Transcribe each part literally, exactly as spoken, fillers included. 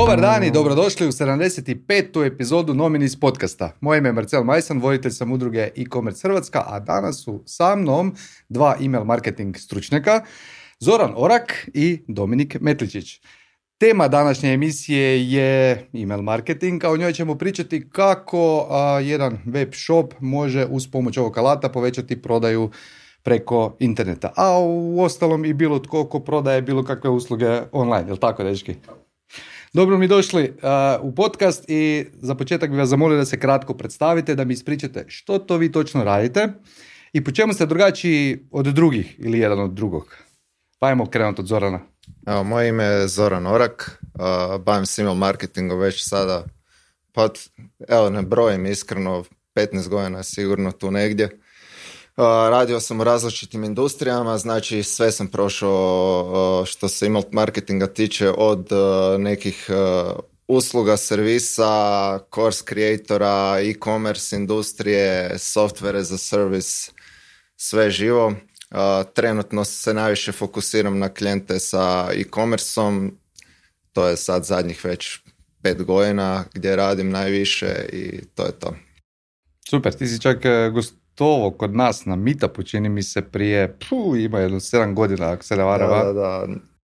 Dobar dan i dobrodošli u sedamdeset petu epizodu Nominis podcasta. Moje ime je Marcel Majsan, voditelj sam udruge e-commerce Hrvatska, a danas su sa mnom dva email marketing stručnjaka, Zoran Orak i Dominik Metličić. Tema današnje emisije je email marketing, a o njoj ćemo pričati kako a, jedan web shop može uz pomoć ovog alata povećati prodaju preko interneta. A u ostalom i bilo tko ko prodaje bilo kakve usluge online, jel tako, dečki? Dobro mi došli uh, u podcast i za početak bih vas zamolio da se kratko predstavite, da mi ispričate što to vi točno radite i po čemu ste drugačiji od drugih ili jedan od drugog. Pa ajmo krenuti od Zorana. Evo, moje ime je Zoran Orak, uh, bavim se email marketingom već sada, pa evo ne brojim iskreno, petnaest godina sigurno tu negdje. Uh, radio sam u različitim industrijama, znači sve sam prošao uh, što se email marketinga tiče, od uh, nekih uh, usluga, servisa, course creatora, e-commerce industrije, software as a service, sve živo. Uh, trenutno se najviše fokusiram na klijente sa e-commerceom, to je sad zadnjih već pet godina gdje radim najviše i to je to. Super, ti si čak uh, gost to kod nas na meetupu, čini mi se prije, puh, ima jedno sedam godina, ako se ne varam. Da, da, da.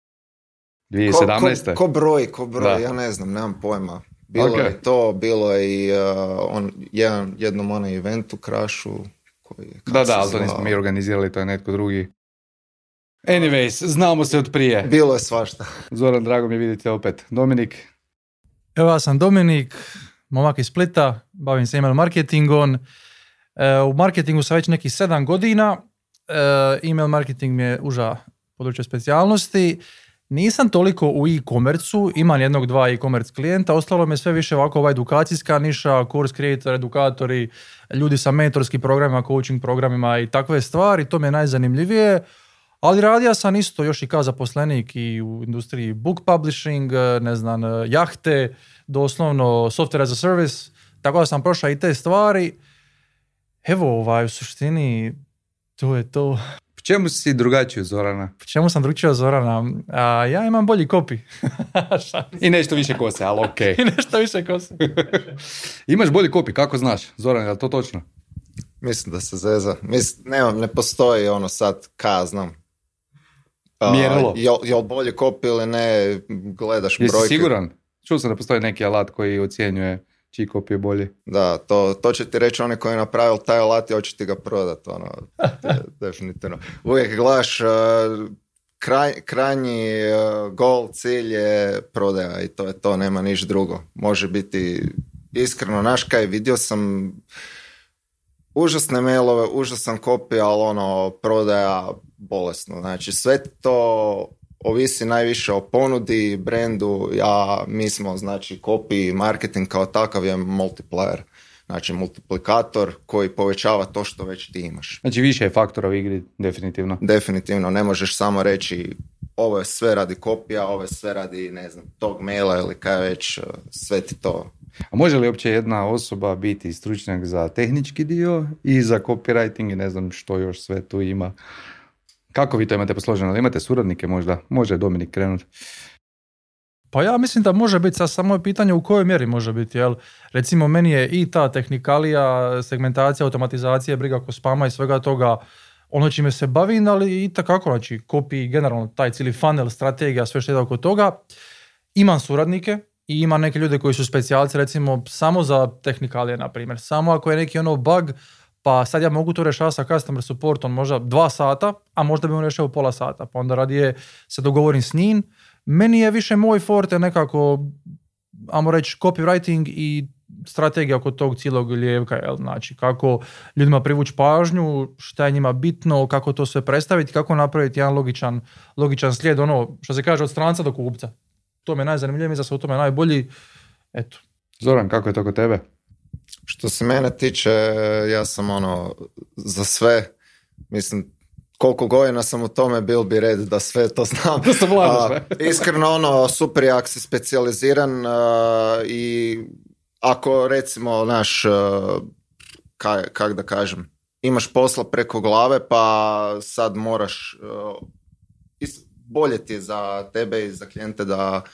dvije tisuće sedamnaeste. Ko, ko, ko broj, ko broj, da. Ja ne znam, nemam pojma. Bilo okay. je to, bilo je i uh, on, jedan, jednom onaj event u Krašu. Koji je, da, da, ali to nismo mi organizirali, to je netko drugi. Anyways, znamo se od prije. Bilo je svašta. Zoran, drago mi vidite opet. Dominik? Evo, ja sam Dominik, momak iz Splita, bavim se email marketingom. U marketingu sam već nekih sedam godina, email marketing mi je uža područje specijalnosti. Nisam toliko u e-commercu, imam jednog, dva e-commerce klijenta, ostalo mi je sve više ovako ova edukacijska niša, course creator, edukatori, ljudi sa mentorskim programima, coaching programima i takve stvari, to mi je najzanimljivije. Ali radio sam isto još i kao zaposlenik i u industriji book publishing, ne znam, jahte, doslovno software as a service, tako da sam prošao i te stvari. Evo, ovaj, u suštini, to je to. Po čemu si drugačiji od Zorana? Po čemu sam drugačiji od Zorana? A, ja imam bolji copy. I nešto više kose, ali okej. Okay. I nešto više kose. Imaš bolji copy, kako znaš? Zoran, je li to točno? Mislim da se zeza. Mislim, ne, ne postoji ono sad, ka znam. Mjerilo. Uh, jel, jel bolji copy ili ne, gledaš brojke. Jesi siguran? Čuo sam da postoji neki alat koji ocjenjuje čiji copy je bolji. Da, to, to će ti reći oni koji je napravil taj alat i hoće ti ga prodati, ono, te, definitivno. Uvijek gledaš, uh, kraj, krajnji uh, gol, cilj je prodaja i to je to, nema niš drugo. Može biti iskreno, naš kaj, vidio sam užasne mailove, užasan copy, ali ono, prodaja bolesno. Znači, sve to ovisi najviše o ponudi, brendu, ja, mi smo, znači, copy, marketing kao takav je multiplier, znači multiplikator koji povećava to što već ti imaš. Znači više je faktora u igri, definitivno. Definitivno, ne možeš samo reći ovo je sve radi kopija, ovo je sve radi, ne znam, tog maila ili kaj već, sve ti to. A može li uopće jedna osoba biti stručnjak za tehnički dio i za copywriting i ne znam što još sve tu ima? Kako vi to imate posloženo? Imate suradnike možda? Može Dominik krenuti? Pa ja mislim da može biti, sad samo je pitanje u kojoj mjeri može biti. Jel? Recimo meni je i ta tehnikalija, segmentacija, automatizacija, briga oko spama i svega toga ono čime se bavim, ali i takako, znači copy, generalno taj cijeli funnel, strategija, sve što je oko toga. Imam suradnike i imam neke ljude koji su specijalci recimo samo za tehnikalije, na primjer. Samo ako je neki ono bug, pa sad ja mogu to rešavati sa customer supportom možda dva sata, a možda bi on rešao pola sata, pa onda radije se dogovorim s njim. Meni je više moj forte nekako, ajmo reći, copywriting i strategija oko tog cijelog lijevka, jel? Znači kako ljudima privući pažnju, šta je njima bitno, kako to sve predstaviti, kako napraviti jedan logičan, logičan slijed, ono što se kaže od stranca do kupca. To mi je najzanimljivije, mislim da se u tome najbolji. Eto. Zoran, kako je to kod tebe? Što se mene tiče, ja sam ono za sve, mislim, koliko godina sam u tome, bil bi red da sve to znam. Da sam vladaš, uh, iskreno, ono, super jak si specijaliziran uh, i ako recimo naš, uh, kaj, kak da kažem, imaš posla preko glave pa sad moraš, uh, bolje ti je za tebe i za klijente da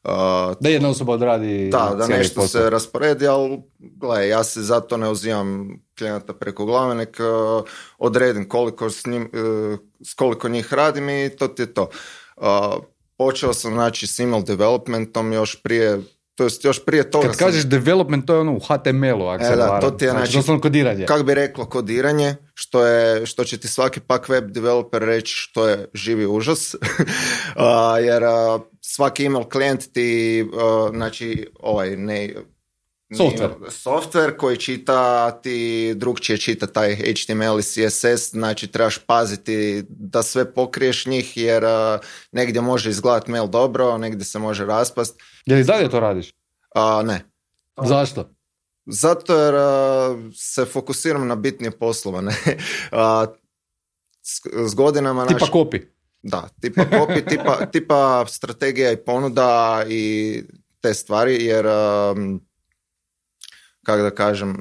Uh, Da jedna osoba odradi Da, da cijeli nešto posao. se rasporedi, ali gledaj, ja se zato ne uzimam klijenata preko glave, nek uh, odredim koliko s, njim, uh, s koliko njih radim i to ti je to. Uh, počeo sam znači s email developmentom još prije, to jest još prije toga Kad sam... kažeš development, to je ono u H T M L-u, ako E, se ne da, varam. to ti je, znači, znači, doslovno kodiranje. Kako bi reklo kodiranje, što, je, što će ti svaki pak web developer reći što je živi užas, uh, jer uh, svaki email klijent ti, uh, znači, ovaj, ne... Software. Software koji čita, ti drugčije čita taj H T M L i C S S, znači trebaš paziti da sve pokriješ njih, jer uh, negdje može izgledati mail dobro, negdje se može raspast. Je li dalje to radiš? Uh, ne. Zašto? Zato jer uh, se fokusiram na bitnije poslova. Ne? Uh, s, s godinama... Tipa naš... copy. Da, tipa copy, tipa, tipa strategija i ponuda i te stvari, jer um, kako da kažem,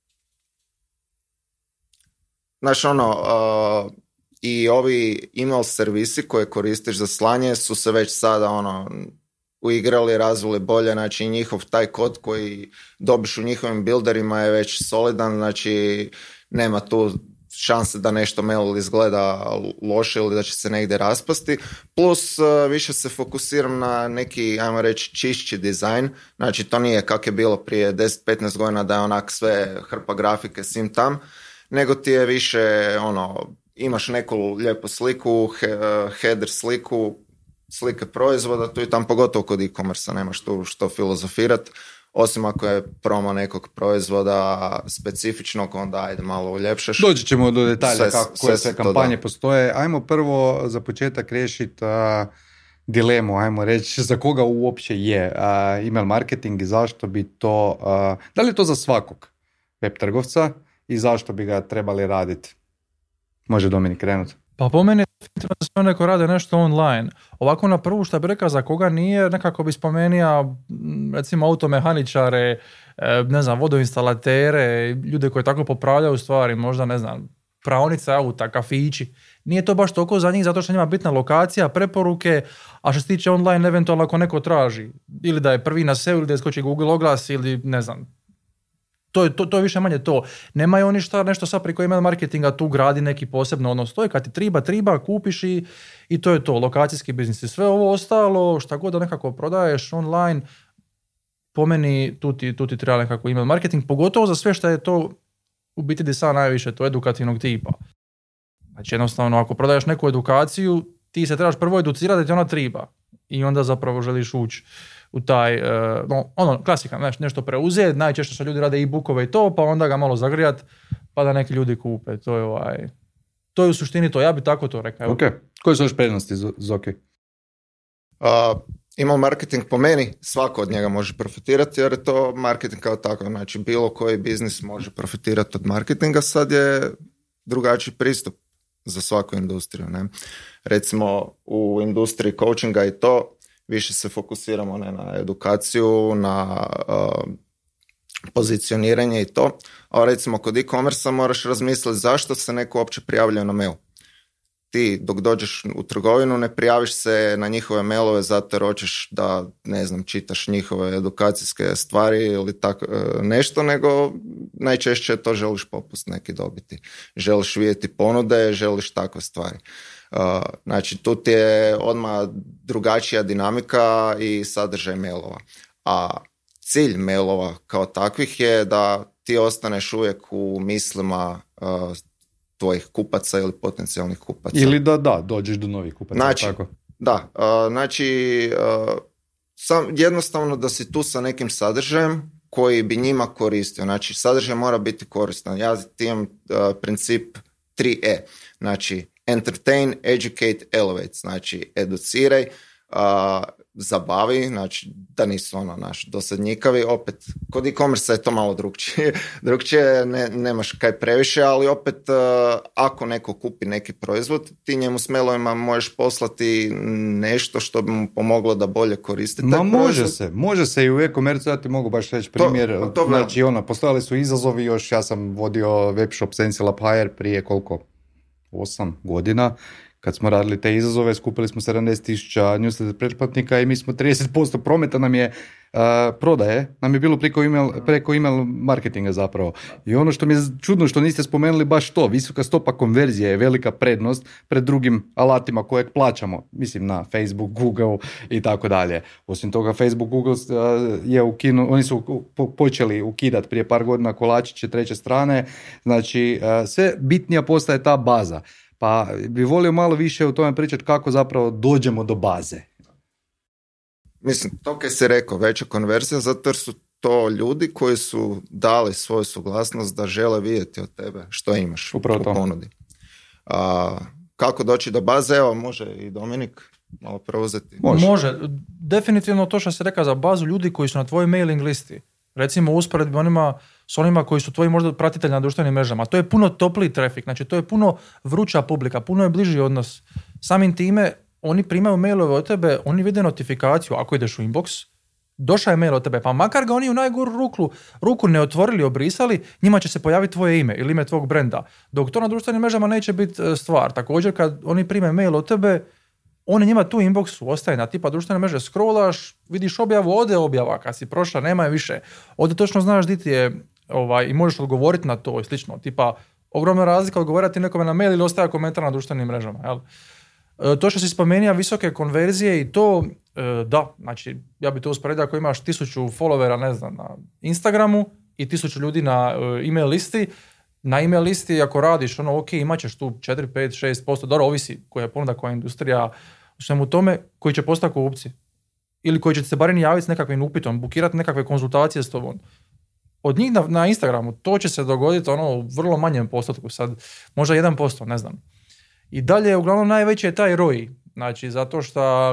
znaš ono, uh, i ovi email servisi koje koristiš za slanje su se već sada ono uigrali, razvili bolje, znači njihov taj kod koji dobiš u njihovim builderima je već solidan, znači nema tu šanse da nešto mail izgleda loše ili da će se negdje raspasti, plus uh, više se fokusiram na neki, ajmo reći, čišći dizajn, znači to nije kak je bilo prije deset petnaest godina da je onak sve hrpa grafike sim tam, nego ti je više ono, imaš neku lijepu sliku, he, uh, header sliku, slike proizvoda, tu i tam pogotovo kod e-commerce nemaš tu što filozofirat, osim ako je promo nekog proizvoda specifičnog, onda ajde malo uljepšaš. Doći ćemo do detalja sve, kako, koje sve kampanje da. postoje. Ajmo prvo za početak riješiti uh, dilemu, ajmo reći za koga uopće je uh, email marketing i zašto bi to, uh, da li je to za svakog web trgovca i zašto bi ga trebali raditi? Može Dominik krenuti. Pa po meni je definitivno da sve neko rade nešto online. Ovako na prvu što bi rekao za koga nije, nekako bi spomenio recimo automehaničare, ne znam, vodoinstalatere, ljude koji tako popravljaju stvari, možda ne znam, praonice auta, kafići. Nije to baš toliko za njih zato što njima bitna lokacija, preporuke, a što se tiče online eventualno ako neko traži ili da je prvi na S E O ili da je skoči Google oglas ili ne znam. To je, to, to je više manje to. Nemaju oni šta, nešto sad preko email marketinga tu gradi neki posebno odnos. To je kad ti triba, triba, kupiš i, i to je to. Lokacijski biznis i sve ovo ostalo, šta god da nekako prodaješ online, po meni tu ti, tu ti treba nekako email marketing, pogotovo za sve što je to u biti desa najviše, to edukativnog tipa. Znači jednostavno, ako prodaješ neku edukaciju, ti se trebaš prvo educirati da ti ona triba i onda zapravo želiš ući u taj, uh, no, ono, klasika, znaš, nešto preuzeti, najčešće što ljudi rade e-bookove i to, pa onda ga malo zagrijat, pa da neki ljudi kupe, to je ovaj, to je u suštini to, ja bi tako to rekao. Ok, koje su još prednosti Zoki? Uh, email marketing po meni, svako od njega može profitirati jer je to marketing kao tako, znači bilo koji biznis može profitirati od marketinga, sad je drugačiji pristup za svaku industriju, ne? Recimo u industriji coachinga i to, više se fokusiramo ne, na edukaciju, na uh, pozicioniranje i to. A recimo kod e-commerce moraš razmisliti zašto se neko uopće prijavljuje na mail. Ti dok dođeš u trgovinu ne prijaviš se na njihove mailove zato jer hoćeš da, ne znam, čitaš njihove edukacijske stvari ili tako nešto, nego najčešće to želiš popust neki dobiti. Želiš vidjeti ponude, želiš takve stvari. Uh, znači tu ti je odmah drugačija dinamika i sadržaj mailova. A cilj mailova kao takvih je da ti ostaneš uvijek u mislima uh, tvojih kupaca ili potencijalnih kupaca. Ili da, da, dođeš do novih kupaca. Znači, tako. da, uh, znači uh, sam, jednostavno da si tu sa nekim sadržajem koji bi njima koristio. Znači, sadržaj mora biti koristan. Ja ti imam uh, princip tri E. Znači, entertain, educate, elevate. Znači, educiraj, uh, zabavi, znači da nisu ono naš dosadnjikavi. Opet, kod e-commerce je to malo drugčije. drugčije ne, nemaš kaj previše, ali opet uh, ako neko kupi neki proizvod, ti njemu s mailovima možeš poslati nešto što bi mu pomoglo da bolje koristi taj Ma proizvod. može se, može se i u e-commerce, ja ti mogu baš reći primjer, to, to znači ono, postojali su izazovi još, ja sam vodio web shop Sensilab Hire prije koliko? osam godina, Kad smo radili te izazove, skupili smo sedamdeset tisuća newsletter pretplatnika i mi smo trideset posto prometa nam je uh, prodaje, nam je bilo preko email, preko email marketinga zapravo. I ono što mi je čudno što niste spomenuli baš to, visoka stopa konverzije je velika prednost pred drugim alatima kojeg plaćamo, mislim na Facebook, Google i tako dalje. Osim toga, Facebook, Google uh, je ukinu, oni su po, počeli ukidati prije par godina kolačiće treće strane, znači uh, sve bitnija postaje ta baza. Pa bi volio malo više o tome pričati kako zapravo dođemo do baze. Mislim, to kaj si rekao, veća konverzija, zato jer su to ljudi koji su dali svoju suglasnost da žele vidjeti od tebe što imaš u ponudi. A, kako doći do baze? Evo, može i Dominik malo preuzeti. Može. može. Definitivno to što si rekao za bazu ljudi koji su na tvojoj mailing listi. Recimo u usporedbi onima, s onima koji su tvoji možda pratitelji na društvenim mrežama. To je puno topliji trafik, znači to je puno vruća publika, puno je bliži odnos. Samim time, oni primaju mailove od tebe, oni vide notifikaciju, ako ideš u inbox, došao je mail od tebe, pa makar ga oni u najgoru ruku, ruku ne otvorili, obrisali, njima će se pojaviti tvoje ime ili ime tvog brenda. Dok to na društvenim mrežama neće biti stvar. Također kad oni prime mail od tebe, on je njima tu inboxu, ostaje na tipa društvene mreže, scrollaš, vidiš objavu, ode objava, kad si prošla, nema je više. Ovdje točno znaš di ti je ovaj, i možeš odgovoriti na to i slično. Tipa, ogromna razlika odgovarati nekome na mail ili ostaje komentar na društvenim mrežama. Jel? E, to što si spomenuo, visoke konverzije i to, e, da, znači, ja bi to usporedio ako imaš tisuću followera, ne znam, na Instagramu i tisuću ljudi na e, email listi, na email listi ako radiš, ono, ok, imat ćeš tu četiri, pet, šest posto, dobro, ovisi koja je ponuda, koja je industrija, u svemu tome, koji će postati kupci. Ili koji će se barem javiti s nekakvim upitom, bukirati nekakve konzultacije s tobom. Od njih na, na Instagramu to će se dogoditi ono u vrlo manjem postotku, sad možda jedan posto, ne znam. I dalje, uglavnom, najveći je taj R O I. Znači, zato što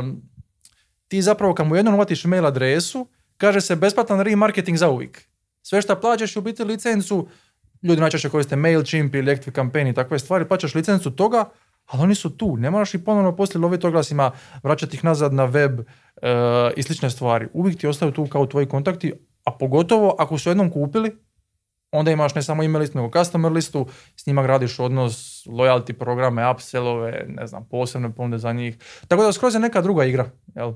ti zapravo kad mu jednom uvatiš mail adresu, kaže se besplatan remarketing za uvijek. Sve što plaćaš u biti licencu, ljudi najčešće koriste MailChimp ili ActiveCampaign i takve stvari, plaćaš licencu toga, ali oni su tu. Ne moraš i ponovno poslije loviti oglasima, vraćati ih nazad na web e, i slične stvari. Uvijek ti ostaju tu kao tvoji kontakti, a pogotovo ako su jednom kupili, onda imaš ne samo email listu, nego customer listu, s njima gradiš odnos, loyalty programe, upsellove, ne znam, posebne ponude za njih. Tako da skroz je neka druga igra. Jel?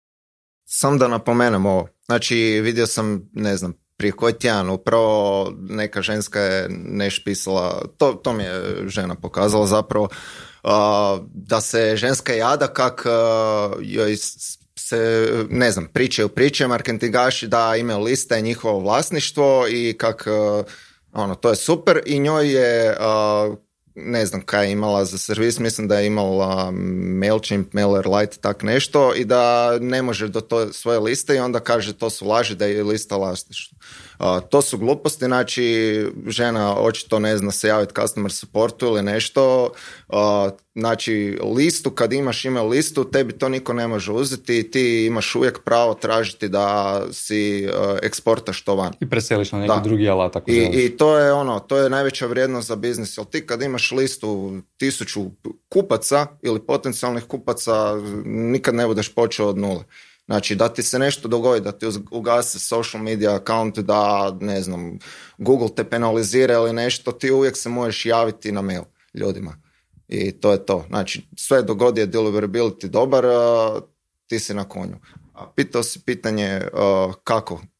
Sam da napomenem ovo. Znači, vidio sam, ne znam, prije koji tjedan upravo neka ženska je neš pisala, to, to mi je žena pokazala zapravo, uh, da se ženska jada kak uh, joj se, ne znam, pričaju priče marketingaši da email lista je njihovo vlasništvo i kak, uh, ono, to je super i njoj je, uh, ne znam kaj je imala za servis, mislim da je imala MailChimp, MailerLite, tak nešto i da ne može do to svoje liste i onda kaže to su laži da je lista vlasništvo. Uh, to su gluposti, znači žena očito ne zna se javiti customer supportu ili nešto. Uh, znači listu, kad imaš email listu, tebi to niko ne može uzeti, ti imaš uvijek pravo tražiti da si uh, eksportaš to van. I preseliš na neki da. drugi alat. Ako I, I to je ono, to je najveća vrijednost za biznis, jer ti kad imaš listu tisuću kupaca ili potencijalnih kupaca, nikad ne budeš počeo od nule. Znači, da ti se nešto dogodi, da ti ugase social media account, da, ne znam, Google te penalizira ili nešto, ti uvijek se možeš javiti na mail ljudima. I to je to. Znači, sve dogodi je deliverability dobar, uh, ti si na konju. A pitao si pitanje uh, kako uh,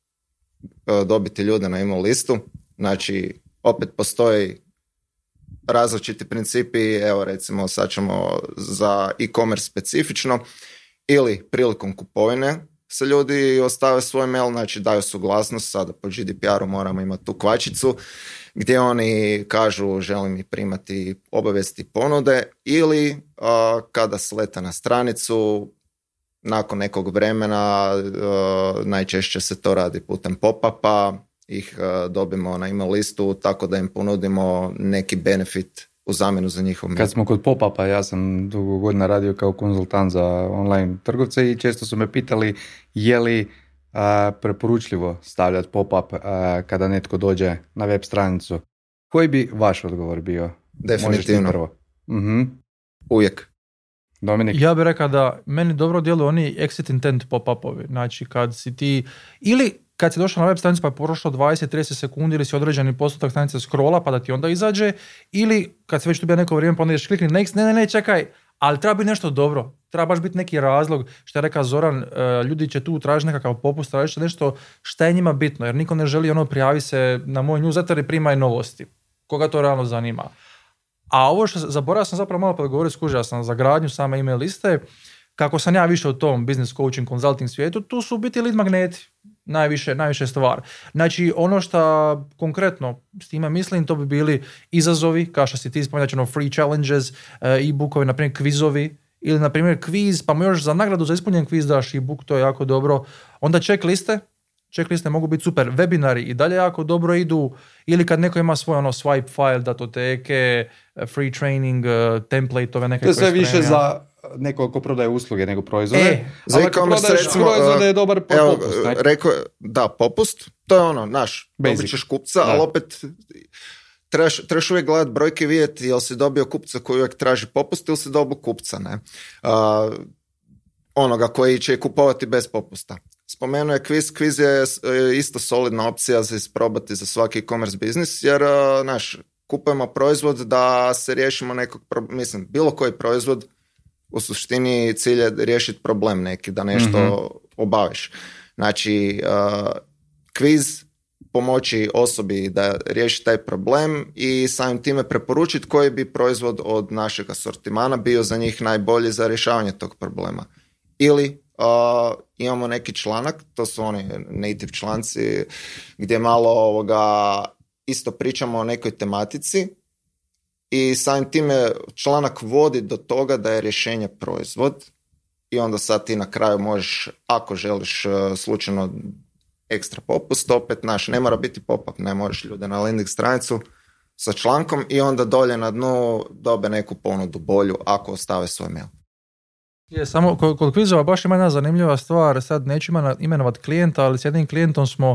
dobiti ljude na email listu. Znači, opet postoji različiti principi, evo recimo sad ćemo za e-commerce specifično, ili prilikom kupovine se ljudi ostave svoj mail, znači daju suglasnost, sada po G D P R-u moramo imati tu kvačicu, gdje oni kažu želim i primati obavijesti ponude, ili uh, kada sleta na stranicu, nakon nekog vremena, uh, najčešće se to radi putem pop-upa, ih uh, dobimo na email listu, tako da im ponudimo neki benefit u zamjenu za njihov mail. Kad smo kod pop-upa, ja sam dugo godina radio kao konzultant za online trgovce i često su me pitali je li a, preporučljivo stavljati pop-up a, kada netko dođe na web stranicu. Koji bi vaš odgovor bio? Definitivno. Prvo. Uh-huh. Uvijek. Dominik? Ja bih rekao da meni dobro djeluju oni exit intent pop-upovi. Znači kad si ti, ili kad si došao na web stranicu pa je prošlo dvadeset do trideset sekundi ili si određeni postotak stranice scrolla pa da ti onda izađe, ili kad se već tu bio neko vrijeme pa onda ideš klikni next, ne, ne, ne, čekaj, ali treba biti nešto dobro. Treba baš biti neki razlog, što je rekao Zoran, ljudi će tu tražiti nekakav popust, tražiti nešto što je njima bitno, jer niko ne želi ono prijavi se na moj newsletter i primaj novosti. Koga to realno zanima. A ovo što zaboravio sam zapravo malo podgovoriti, skužio sam za gradnju same email liste, kako sam ja više u tom business coaching, consulting svijetu, tu su biti lead magneti. Najviše, najviše stvar. Znači, ono što konkretno s time mislim, to bi bili izazovi, kao što si ti spomenuo, znači, free challenges, e-bookovi, na primjer kvizovi, ili na primjer kviz, pa mu još za nagradu za ispunjen kviz daš e-book, to je jako dobro. Onda checkliste, checkliste mogu biti super, webinari i dalje jako dobro idu, ili kad neko ima svoj ono swipe file, datoteke, free training, template-ove neke. To je sve više za neko ko prodaje usluge nego proizvode. E, za e-commerce recimo, proizvode je dobar evo, popust. Znači. Rekao, da, popust, to je ono, naš, dobit ćeš kupca, da. Ali opet trebaš, trebaš uvijek gledati brojke, vidjeti jel si dobio kupca koji uvijek traži popust ili si dobio kupca, ne? Uh, onoga koji će kupovati bez popusta. Spomenuo je kviz, kviz je isto solidna opcija za isprobati za svaki e-commerce biznis, jer, uh, naš, kupujemo proizvod da se riješimo nekog, pro, mislim, bilo koji proizvod, u suštini cilj je riješiti problem neki, da nešto mm-hmm. obaviš. Znači, uh, kviz pomoći osobi da riješi taj problem i samim time preporučiti koji bi proizvod od našeg asortimana bio za njih najbolji za rješavanje tog problema. Ili uh, imamo neki članak, to su oni native članci, gdje malo ovoga, isto pričamo o nekoj tematici, i samim time članak vodi do toga da je rješenje proizvod i onda sad ti na kraju možeš, ako želiš slučajno ekstra popust, opet naš, ne mora biti pop-up, ne možeš ljude na landing stranicu sa člankom i onda dolje na dnu dobe neku ponudu bolju ako ostave svoj mail. Je, samo kod, kod kvizova baš ima jedna zanimljiva stvar, sad neću imenovat klijenta, ali s jednim klijentom smo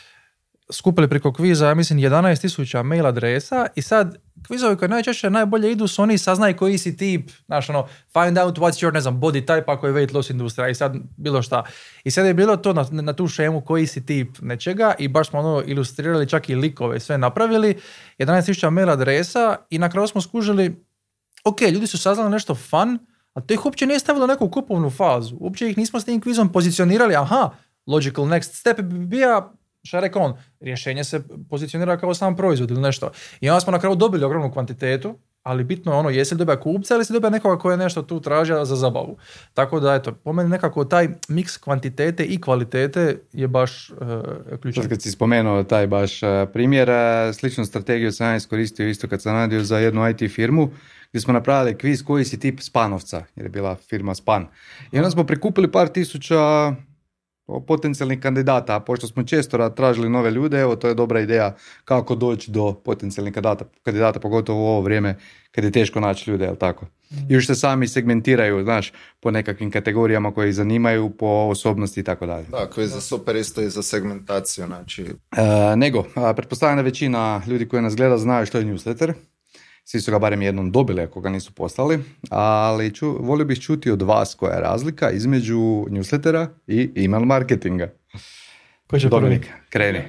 skupili preko kviza, ja mislim, jedanaest tisuća mail adresa i sad kvizovi koji najčešće najbolje idu su oni saznaj koji si tip, znaš ono, find out what's your, ne znam, body type ako je weight loss industrija i sad bilo šta. I sad je bilo to na, na tu šemu koji si tip nečega i baš smo ono ilustrirali, čak i likove, sve napravili, jedanaest tisuća mail adresa i na kraju smo skužili, ok, ljudi su saznali nešto fun, a to ih uopće nije stavilo neku kupovnu fazu, uopće ih nismo s tim kvizom pozicionirali, aha, logical next step bi bio, šta je rekao on, rješenje se pozicionira kao sam proizvod ili nešto. I onda smo na kraju dobili ogromnu kvantitetu, ali bitno je ono, jesi li dobija kupca ili si dobija nekoga koji je nešto tu tražio za zabavu. Tako da, eto, po meni nekako taj miks kvantitete i kvalitete je baš uh, ključan. Sad kad si spomenuo taj baš uh, primjer, uh, sličnu strategiju sam iskoristio isto kad sam radio za jednu I T firmu, gdje smo napravili kviz koji si tip spanovca, jer je bila firma Span. I onda smo prikupili par tisuća potencijalnih kandidata, a pošto smo često tražili nove ljude, evo to je dobra ideja kako doći do potencijalnih kandidata, kandidata pogotovo u ovo vrijeme kad je teško naći ljude, jel tako? Mm. I još se sami segmentiraju, znaš, po nekakvim kategorijama koje ih zanimaju, po osobnosti i tako dalje. Tako, i za super isto i za segmentaciju, znači. E, nego, a, pretpostavljam da većina ljudi koji nas gleda znaju što je newsletter. Svi su ga barem jednom dobili ako ga nisu poslali, ali ču, volio bih čuti od vas koja je razlika između newslettera i email marketinga. Ko će Dominik, kreni.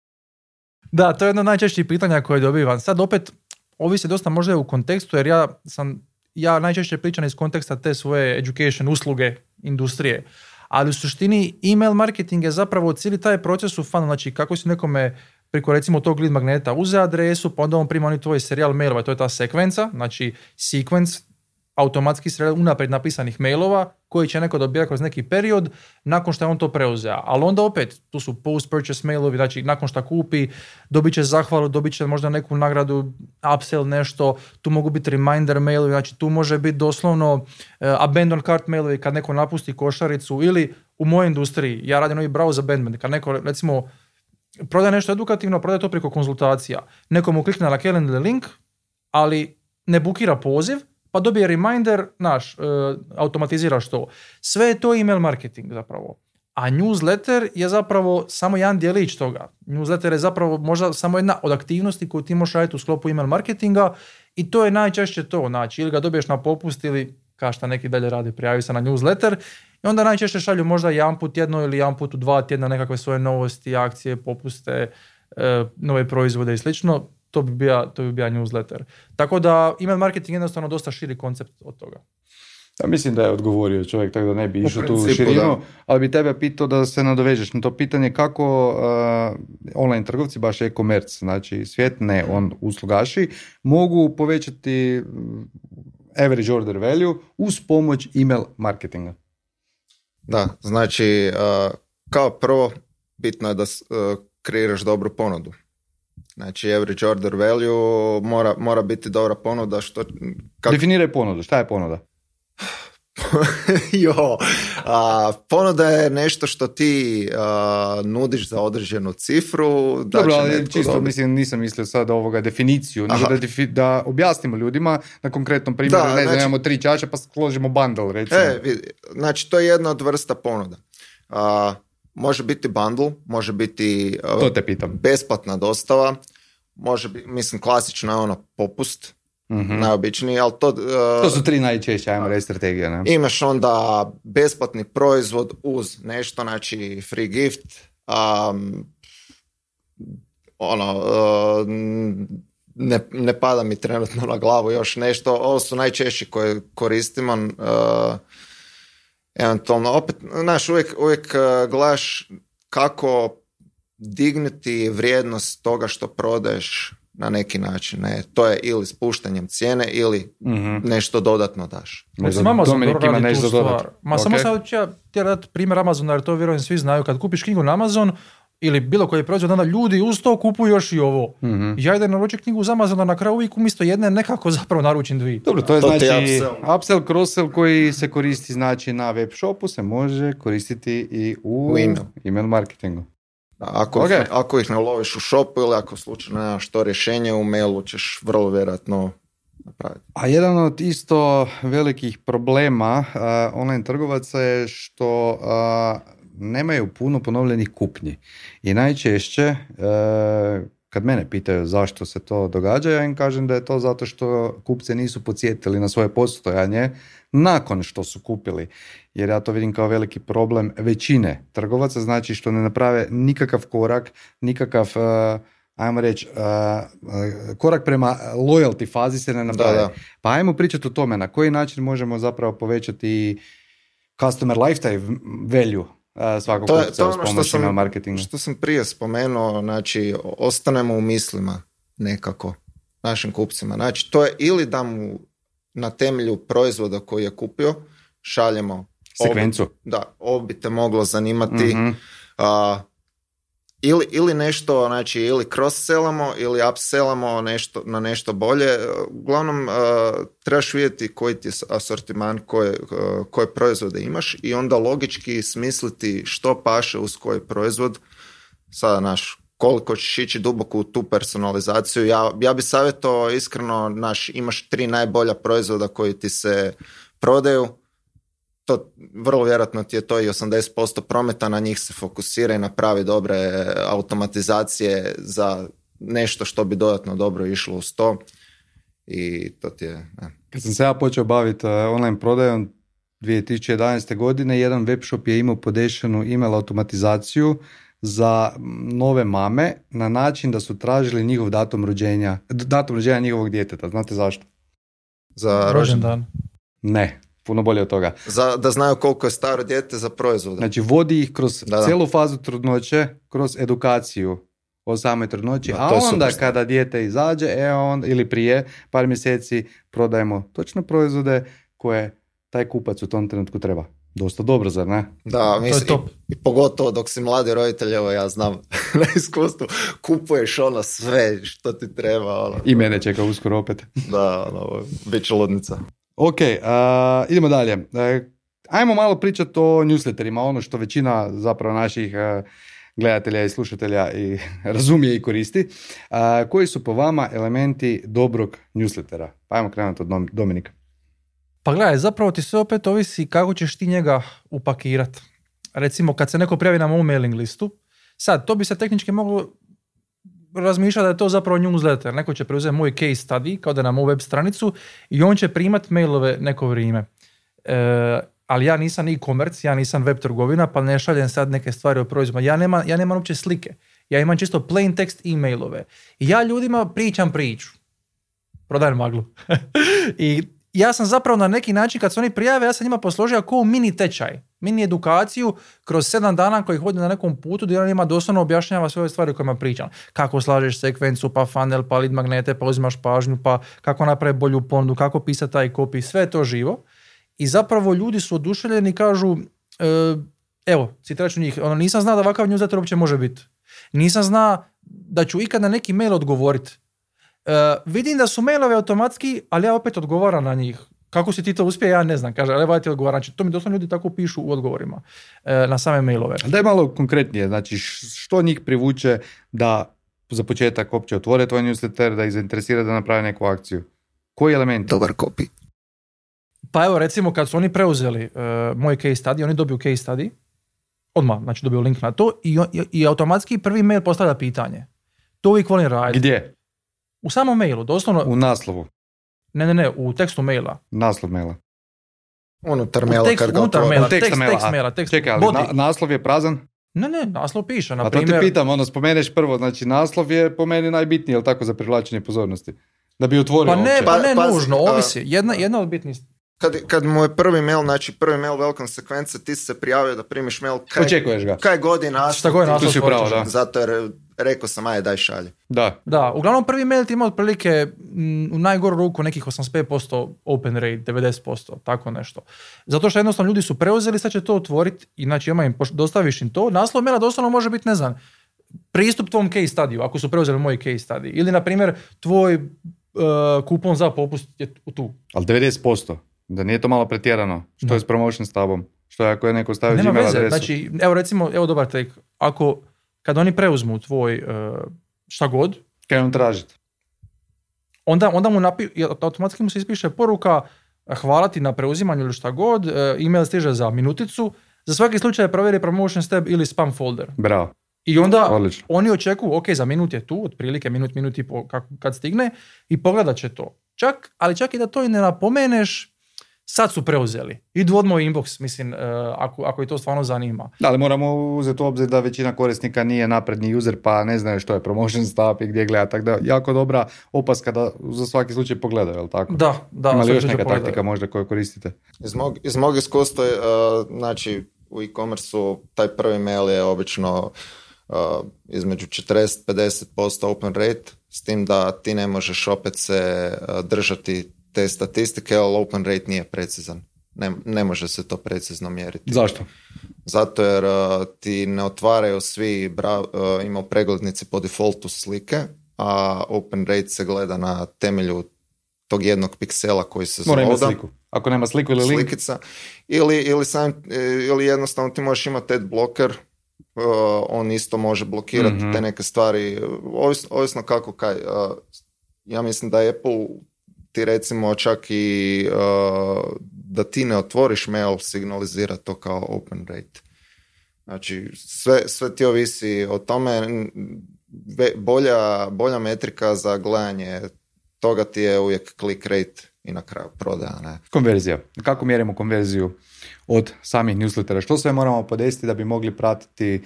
Da, to je jedno od najčešćih pitanja koje dobivam. Sad opet, ovisi dosta možda u kontekstu, jer ja sam, ja najčešće pričam iz konteksta te svoje education usluge, industrije. Ali u suštini email marketing je zapravo cijeli taj proces u fanu, znači kako si nekome preko recimo tog lead magneta uze adresu, pa onda on prima oni tvoj serijal mailova, to je ta sekvenca, znači sequence, automatski serijal unaprijed napisanih mailova koji će neko dobijati kroz neki period nakon što je on to preuzeo. Ali onda opet, tu su post-purchase mailovi, znači nakon što kupi, dobit će zahvalu, dobit će možda neku nagradu, upsell nešto, tu mogu biti reminder mailovi, znači tu može biti doslovno uh, abandon cart mailovi kad neko napusti košaricu ili u mojoj industriji, ja radim novi browse abandonment, kad neko recimo prodaje nešto edukativno, prodaje to preko konzultacija. Neko mu klikne na calendar link, ali ne bukira poziv, pa dobije reminder, naš, e, automatiziraš to. Sve je to email marketing zapravo. A newsletter je zapravo samo jedan djelić toga. Newsletter je zapravo možda samo jedna od aktivnosti koju ti možeš raditi u sklopu email marketinga i to je najčešće to. Znači, ili ga dobiješ na popust ili kao šta neki dalje radi, prijavi se na newsletter i onda najčešće šalju možda jedan put tjedno ili jedan put u dva tjedna nekakve svoje novosti, akcije, popuste, e, nove proizvode i slično. To bi bio, to bi bio newsletter. Tako da email marketing je jednostavno dosta širi koncept od toga. Ja mislim da je odgovorio čovjek, tako da ne bi išao tu u principu, širinu, da. ali bi tebe pitao da se nadovežeš na to pitanje kako uh, online trgovci, baš e-commerce, znači svijet ne on uslugaši, mogu povećati average order value uz pomoć email marketinga. Da, znači uh, kao prvo bitno je da uh, kreiraš dobru ponudu. Znači average order value mora, mora biti dobra ponuda. Što, kak... Definiraj ponudu, šta je ponuda? jo, a, ponuda je nešto što ti a, nudiš za određenu cifru. Da Dobro, će ali netko čisto dobiti. mislim, nisam mislio sad ovoga definiciju, nego da, defi, da objasnimo ljudima na konkretnom primjeru, Da, ne znam, znači- imamo tri čaše pa složimo bundle, recimo. E, vidi, znači to je jedna od vrsta ponuda. A, može biti bundle, može biti a, To te pitam. besplatna dostava, može biti, mislim, klasično je ono popust, Mhm. najobičniji, ali to... a, To su tri najčešće, ajmo reći, strategije, ne? Imaš onda besplatni proizvod uz nešto, znači free gift, um, ono, uh, ne, ne pada mi trenutno na glavu još nešto, ovo su najčešći koje koristimo, uh, eventualno, opet, znaš, uvijek, uvijek uh, gledaš kako dignuti vrijednost toga što prodaješ na neki način, ne, to je ili spuštanjem cijene ili Mhm. nešto dodatno daš. Mislim, Amazon Dominik dobro ima radi nešto tu za dodat. stvar. Ma Ok. samo sad ću ja ti dati primjer Amazona, jer to vjerujem svi znaju. Kad kupiš knjigu na Amazon ili bilo koji proizvod, onda ljudi uz to kupuju još i ovo. Mhm. Ja idem naručiti knjigu uz Amazona, na kraju uvijek umjesto jedne nekako zapravo naručim dvije. Dobro, to je To ti je znači upsell. upsell, cross-sell koji se koristi znači na web shopu, se može koristiti i u, U email. email marketingu. Ako, Ok. ih, ako ih ne uloviš u shopu ili ako slučajno nemaš to rješenje u mailu ćeš vrlo vjerojatno napraviti. A jedan od isto velikih problema uh, online trgovaca je što uh, nemaju puno ponovljenih kupnji. I najčešće, uh, kad mene pitaju zašto se to događa, ja im kažem da je to zato što kupce nisu podsjetili na svoje postojanje nakon što su kupili. Jer ja to vidim kao veliki problem većine trgovaca, znači što ne naprave nikakav korak, nikakav... Uh, ajmo reći, uh, uh, korak prema loyalty fazi se ne napravi. Da, da. Pa ajmo pričati o tome na koji način možemo zapravo povećati customer lifetime value uh, svakog To je, kupca to je uz ono što pomoć email sam, marketinga. što sam prije spomenuo, znači ostanemo u mislima nekako našim kupcima. Znači to je ili da mu na temelju proizvoda koji je kupio šaljemo Sekvencu. Ovo, da, ovo bi te moglo zanimati. Mhm. A, ili, ili nešto, znači ili cross-sellamo ili upsellamo nešto, na nešto bolje. Uglavnom, uh, trebaš vidjeti koji ti je asortiman, koje, uh, koje proizvode imaš i onda logički smisliti što paše uz koji proizvod. Sada, naš, koliko ćeš ići duboko u tu personalizaciju. Ja, ja bi savjetovao iskreno, naš, imaš tri najbolja proizvoda koji ti se prodaju. To vrlo vjerojatno ti je to i osamdeset posto prometa, na njih se fokusira i napravi dobre automatizacije za nešto što bi dodatno dobro išlo uz to i to ti je... Ne. Kad sam se ja počeo baviti uh, online prodajom dvije tisuće jedanaeste. godine, jedan web shop je imao podešenu email automatizaciju za nove mame na način da su tražili njihov datum rođenja, datum rođenja njihovog djeteta. Znate zašto? Za rođendan. Ne, puno bolje od toga. Za, da znaju koliko je staro dijete za proizvode. Znači vodi ih kroz Da, da. cijelu fazu trudnoće, kroz edukaciju o samoj trudnoći, Da, a to je onda super. kada dijete izađe, e on, ili prije par mjeseci prodajemo točno proizvode koje taj kupac u tom trenutku treba. Dosta dobro, zar ne? Da, mislim, top. i, i pogotovo dok si mladi roditelj, evo ja znam na iskustvu, kupuješ ono sve što ti treba. Ono. I mene čeka uskoro opet. Da, ono, bit će ludnica. Ok, a, idemo dalje. E, ajmo malo pričati o newsletterima, ono što većina zapravo naših e, gledatelja i slušatelja i razumije i koristi. A, koji su po vama elementi dobrog newslettera? Pa ajmo krenuti od Dom- Dominika. Pa gledaj, zapravo ti sve opet ovisi kako ćeš ti njega upakirati. Recimo, kad se neko prijavi na moju mailing listu, sad, to bi se tehnički moglo razmišljati da je to zapravo newsletter. Neko će preuzeti moj case study, kao da na moju web stranicu, i on će primat mailove neko vrijeme. E, ali ja nisam e-commerce, ja nisam web trgovina, pa ne šaljem sad neke stvari o proizvodima. Ja, nema, ja nemam uopće slike. Ja imam čisto plain text e-mailove. I ja ljudima pričam priču. Prodajem maglu. I ja sam zapravo na neki način, kad se oni prijave, ja sam njima posložio kao mini tečaj, mini edukaciju kroz sedam dana koji hodi na nekom putu gdje on njima doslovno objašnjava sve ove stvari o kojima pričam. Kako slažeš sekvencu, pa funnel, pa lead magnete, pa uzimaš pažnju, pa kako napraviti bolju ponudu, kako pisati taj copy, sve je to živo. I zapravo ljudi su oduševljeni i kažu, e, evo, citirat ću njih, ono, nisam znao da ovakav newsletter uopće može biti. Nisam znao da ću ikad na neki mail odgovoriti. Uh, vidim da su mailovi automatski, ali ja opet odgovaram na njih. Kako si ti to uspije, ja ne znam. Kaže, ali ja ti odgovaram. To mi doslovno ljudi tako pišu u odgovorima uh, na same mailove. Daj malo konkretnije. Znači, što njih privuče da za početak uopće otvore tvoj newsletter, da ih zainteresira da naprave neku akciju? Koji element? Dobar copy. Pa evo, recimo, kad su oni preuzeli uh, moj case study, oni dobiju case study, odmah, znači dobiju link na to i, i, i automatski prvi mail postavlja pitanje. To uvijek volim raditi. Gdje? U samom mailu, doslovno... U naslovu. Ne, ne, ne, u tekstu maila. Naslov maila. Unutar maila. Tekst, kad ga unutar otvori. maila, U tekstu tekst, maila. tekst maila, tekst. Čekaj, ali Body. na, naslov je prazan? Ne, ne, naslov piše, na A to primjer... ti pitam, ono, spomeneš prvo, znači naslov je po meni najbitniji, jel tako, za privlačenje pozornosti? Da bi otvorio Pa ne, uopće. pa ne Pa- nužno, pazi, ovisi. Jedna, jedna od bitnih... Kad, kad mu je prvi mail, znači prvi mail welcome sekvence, ti si se prijavio da primiš mail. Kaj, Očekuješ ga. kaj godina? Šta god je naslov Tu si upravo, stvorit ćeš. da. Zato jer rekao sam, aj daj šalje. Da. Da, uglavnom prvi mail ti ima otprilike m, u najgoru ruku nekih osamdeset pet posto open rate, devedeset posto, tako nešto. Zato što jednostavno ljudi su preuzeli, sad će to otvoriti i znači ima im, poš- dostaviš im to. Naslov maila doslovno može biti, ne znam, pristup tvom case studiju, ako su preuzeli moj case study. Ili, na primjer, tvoj uh, kupon za popust je tu. Ali devedeset posto. Da nije to malo pretjerano. Što Da. je s promotion stabom? Što je ako je neko stavio Nema Gmail veze, adresu? znači, evo recimo, evo dobar tek, ako, kad oni preuzmu tvoj uh, šta god, Kaj on tražiti? onda, onda mu napi, automatski mu se ispiše poruka hvala ti na preuzimanju ili šta god, uh, email stiže za minuticu, za svaki slučaj provjeri promotion tab ili spam folder. Bravo. I onda Odlično. oni očekuju, ok, za minut je tu, otprilike minut, minut i pol kako- kad stigne i pogledat će to. Čak, ali čak i da to i ne napomeneš, sad su preuzeli. Idu odmah u inbox, mislim, uh, ako, ako ih to stvarno zanima. Da, ali moramo uzeti u obzir da većina korisnika nije napredni user, pa ne znaju što je promotion stab i gdje gleda. Tako da, jako dobra opaska da za svaki slučaj pogledaju, jel tako? Da, da. Ima li sad još ću neka pogledati. taktika možda koju koristite? Iz mog, iz mog iskustva, uh, znači u e-commerce-u taj prvi mail je obično uh, između četrdeset do pedeset posto open rate, s tim da ti ne možeš opet se uh, držati te statistike, ali open rate nije precizan. Ne, ne može se to precizno mjeriti. Zašto? Zato jer uh, ti ne otvaraju svi bra, uh, email preglednici po defaultu slike, a open rate se gleda na temelju tog jednog piksela koji se Mora imati zloda. sliku. Ako nema sliku ili link, Slikica. Ili, ili, sam, ili jednostavno ti možeš imati ad blocker, uh, on isto može blokirati Mhm. te neke stvari, ovisno, ovisno kako kaj. Uh, ja mislim da Apple ti recimo čak i uh, da ti ne otvoriš mail signalizira to kao open rate. Znači sve, sve ti ovisi o tome. Ve- bolja, bolja metrika za gledanje toga ti je uvijek click rate i na kraju prodaja. Ne? konverzija. Kako mjerimo konverziju od samih newslettera? Što sve moramo podesiti da bi mogli pratiti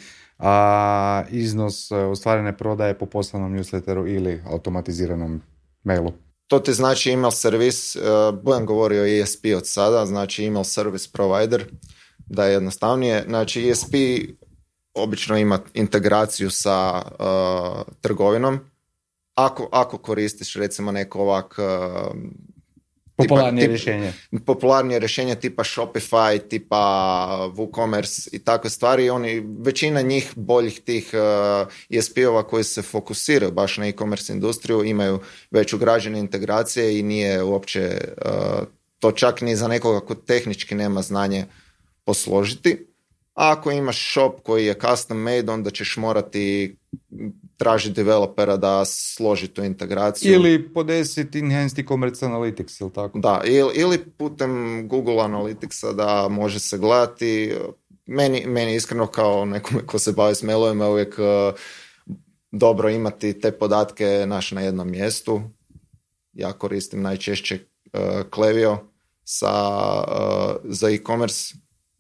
a, iznos a, ostvarene prodaje po poslanom newsletteru ili automatiziranom mailu? To ti znači email servis, uh, budem govorio E S P od sada, znači email service provider, da je jednostavnije. Znači E S P obično ima integraciju sa uh, trgovinom. Ako, ako koristiš recimo neko ovak uh, Popularnije tip- rješenje. popularnije rješenja tipa Shopify, tipa WooCommerce i takve stvari, oni, većina njih boljih tih uh, E S P-ova koji se fokusiraju baš na e-commerce industriju imaju već ugrađene integracije i nije uopće uh, to čak ni za nekoga ko tehnički nema znanje posložiti. A ako imaš shop koji je custom made, onda ćeš morati tražiti developera da složi tu integraciju. Ili podesiti Enhanced e-commerce analytics, ili tako? Da, ili, ili putem Google Analyticsa da može se gledati. Meni, meni iskreno kao nekome ko se bavi s mailovima uvijek uh, dobro imati te podatke naš na jednom mjestu. Ja koristim najčešće uh, Klaviyo sa, uh, za e-commerce.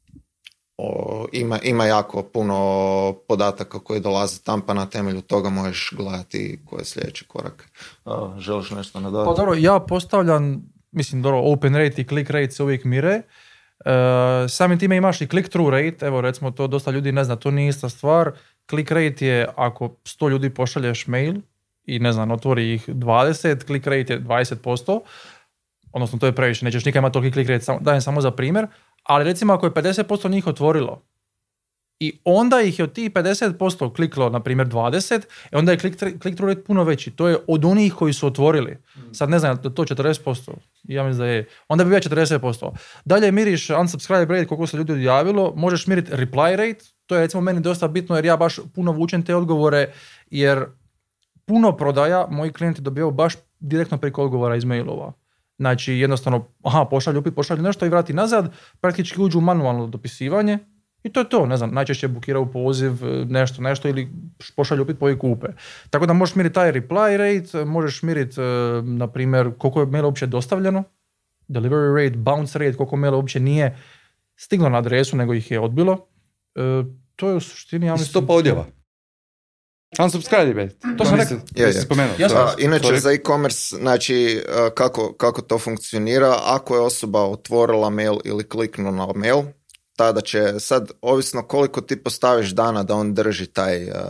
O, ima, ima jako puno podataka koji dolaze tam, pa na temelju toga možeš gledati koji je sljedeći korak. Uh, želiš nešto nadodati? Pa dobro, ja postavljam mislim, dobro, open rate i click rate se uvijek mire. Uh, samim time imaš i click-through rate, evo recimo to dosta ljudi ne zna, to nije ista stvar. Click rate je ako sto ljudi pošalješ mail i ne znam, otvori ih dvadeset, click rate je dvadeset posto, odnosno to je previše, nećeš nikad imati toliki click rate, samo, dajem samo za primjer, ali recimo ako je pedeset posto njih otvorilo i onda ih je od tih pedeset posto kliklo, na primjer dvadeset, e onda je click-through rate puno veći. To je od onih koji su otvorili. Sad ne znam, to četrdeset posto. Ja mislim da je. Onda bi bio četrdeset posto. Dalje miriš unsubscribe rate, koliko se ljudi odjavilo. Možeš miriti reply rate. To je recimo meni dosta bitno jer ja baš puno vučem te odgovore jer puno prodaja moji klijenti dobijaju baš direktno preko odgovora iz mailova. Znači jednostavno, aha, pošalju upit, pošalju nešto i vrati nazad, praktički uđu u manualno dopisivanje. I to je to, ne znam, najčešće bukiraju poziv, nešto, nešto ili pošalju upit po kupe. Tako da možeš miriti taj reply rate, možeš miriti, na primjer, koliko je maila uopće dostavljeno, delivery rate, bounce rate, koliko maila uopće nije stiglo na adresu, nego ih je odbilo. E, to je u suštini, ja mislim... Stopa odjava. Unsubscribe rate. To sam rekao. Je, je. Spomenuo. Da, inače za e-commerce, znači kako, kako to funkcionira, ako je osoba otvorila mail ili kliknula na mail, tada će, sad ovisno koliko ti postaviš dana da on drži taj, uh,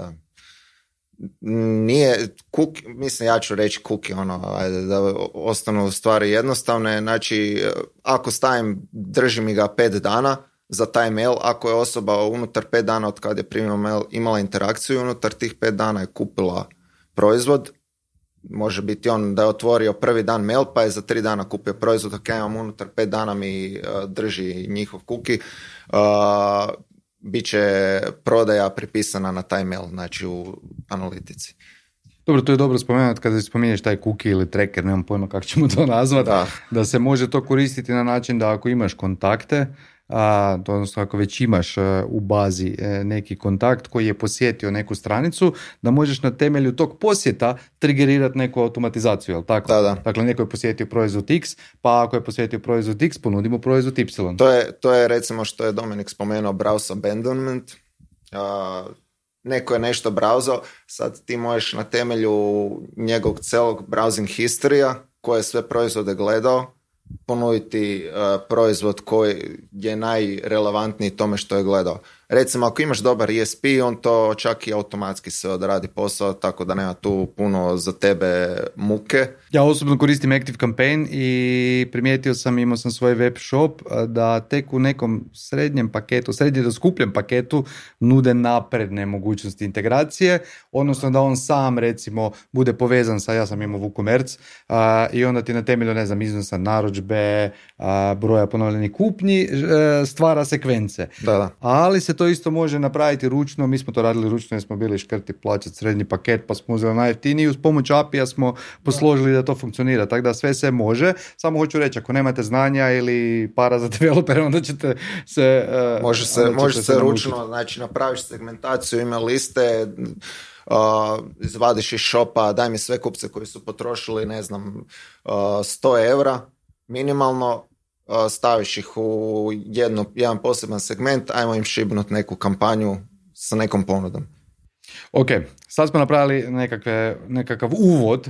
nije, cookie, mislim ja ću reći cookie, ono, ajde, da ostanu stvari jednostavne, znači ako stavim, drži mi ga pet dana za taj mail, ako je osoba unutar pet dana od kad je primila mail imala interakciju, unutar tih pet dana je kupila proizvod, može biti on da je otvorio prvi dan mail pa je za tri dana kupio proizvod, ok, imam unutar pet dana mi uh, drži njihov cookie, uh, bit će prodaja pripisana na taj mail, znači u analitici. Dobro, to je dobro spomenuti kada spominješ taj cookie ili tracker, nemam pojma kako ćemo to nazvati, da. da se može to koristiti na način da ako imaš kontakte, a, to odnosno ako već imaš a, u bazi a, neki kontakt koji je posjetio neku stranicu, da možeš na temelju tog posjeta trigerirati neku automatizaciju, jel tako? Da, da. Dakle, neko je posjetio proizvod X, pa ako je posjetio proizvod X, ponudimo proizvod Y. To je, to je recimo što je Dominik spomenuo, browse abandonment. Uh, neko je nešto browsao, sad ti možeš na temelju njegovog celog browsing historija, koje je sve proizvode gledao, ponuditi uh, proizvod koji je najrelevantniji tome što je gledao. Recimo, ako imaš dobar E S P, on to čak i automatski se odradi posao, tako da nema tu puno za tebe muke. Ja osobno koristim Active Campaign i primijetio sam, imao sam svoj web shop, da tek u nekom srednjem paketu, srednje do skupljem paketu nude napredne mogućnosti integracije, odnosno da on sam recimo bude povezan sa, ja sam imao WooCommerce, a, i onda ti na temelju, ne znam, iznosa narudžbe, a, broja ponovljenih kupnji, a, stvara sekvence. Da, da. Ali se to isto može napraviti ručno, mi smo to radili ručno jer smo bili škrti plaćati srednji paket pa smo uzeli najjeftiniji, uz pomoć A P I-a smo posložili da to funkcionira, tako da sve se može, samo hoću reći, ako nemate znanja ili para za developere, onda ćete se... Uh, može se, može se, se ručno, znači napraviš segmentaciju, ime liste, uh, izvadiš iz shopa, daj mi sve kupce koji su potrošili, ne znam, uh, sto eura minimalno, staviš ih u jedno, jedan poseban segment, ajmo im šibnut neku kampanju sa nekom ponudom. Ok, sad smo napravili nekakve, nekakav uvod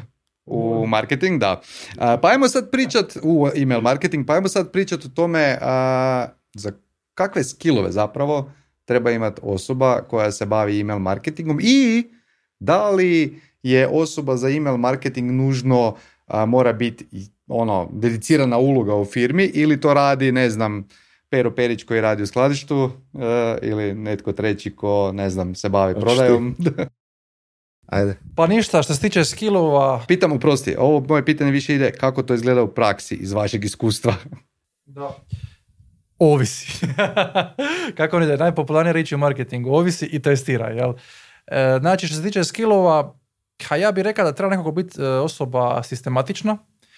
u marketing, da. A, pa ajmo sad pričat u email marketing, pa ajmo sad pričat o tome a, za kakve skillove zapravo treba imati osoba koja se bavi email marketingom i da li je osoba za email marketing nužno a, mora biti ono, dedicirana uloga u firmi ili to radi, ne znam, Pero Perić koji radi u skladištu uh, ili netko treći ko, ne znam, se bavi prodajom. Ajde. Pa ništa, što se tiče skillova... Pitam, oprosti, ovo moje pitanje više ide kako to izgleda u praksi iz vašeg iskustva. Da. Ovisi. Kako ne da je najpopularnija riječ u marketingu, ovisi i testiraj, jel? E, znači, što se tiče skillova, ha, ja bih rekao da treba nekako biti e, osoba sistematična,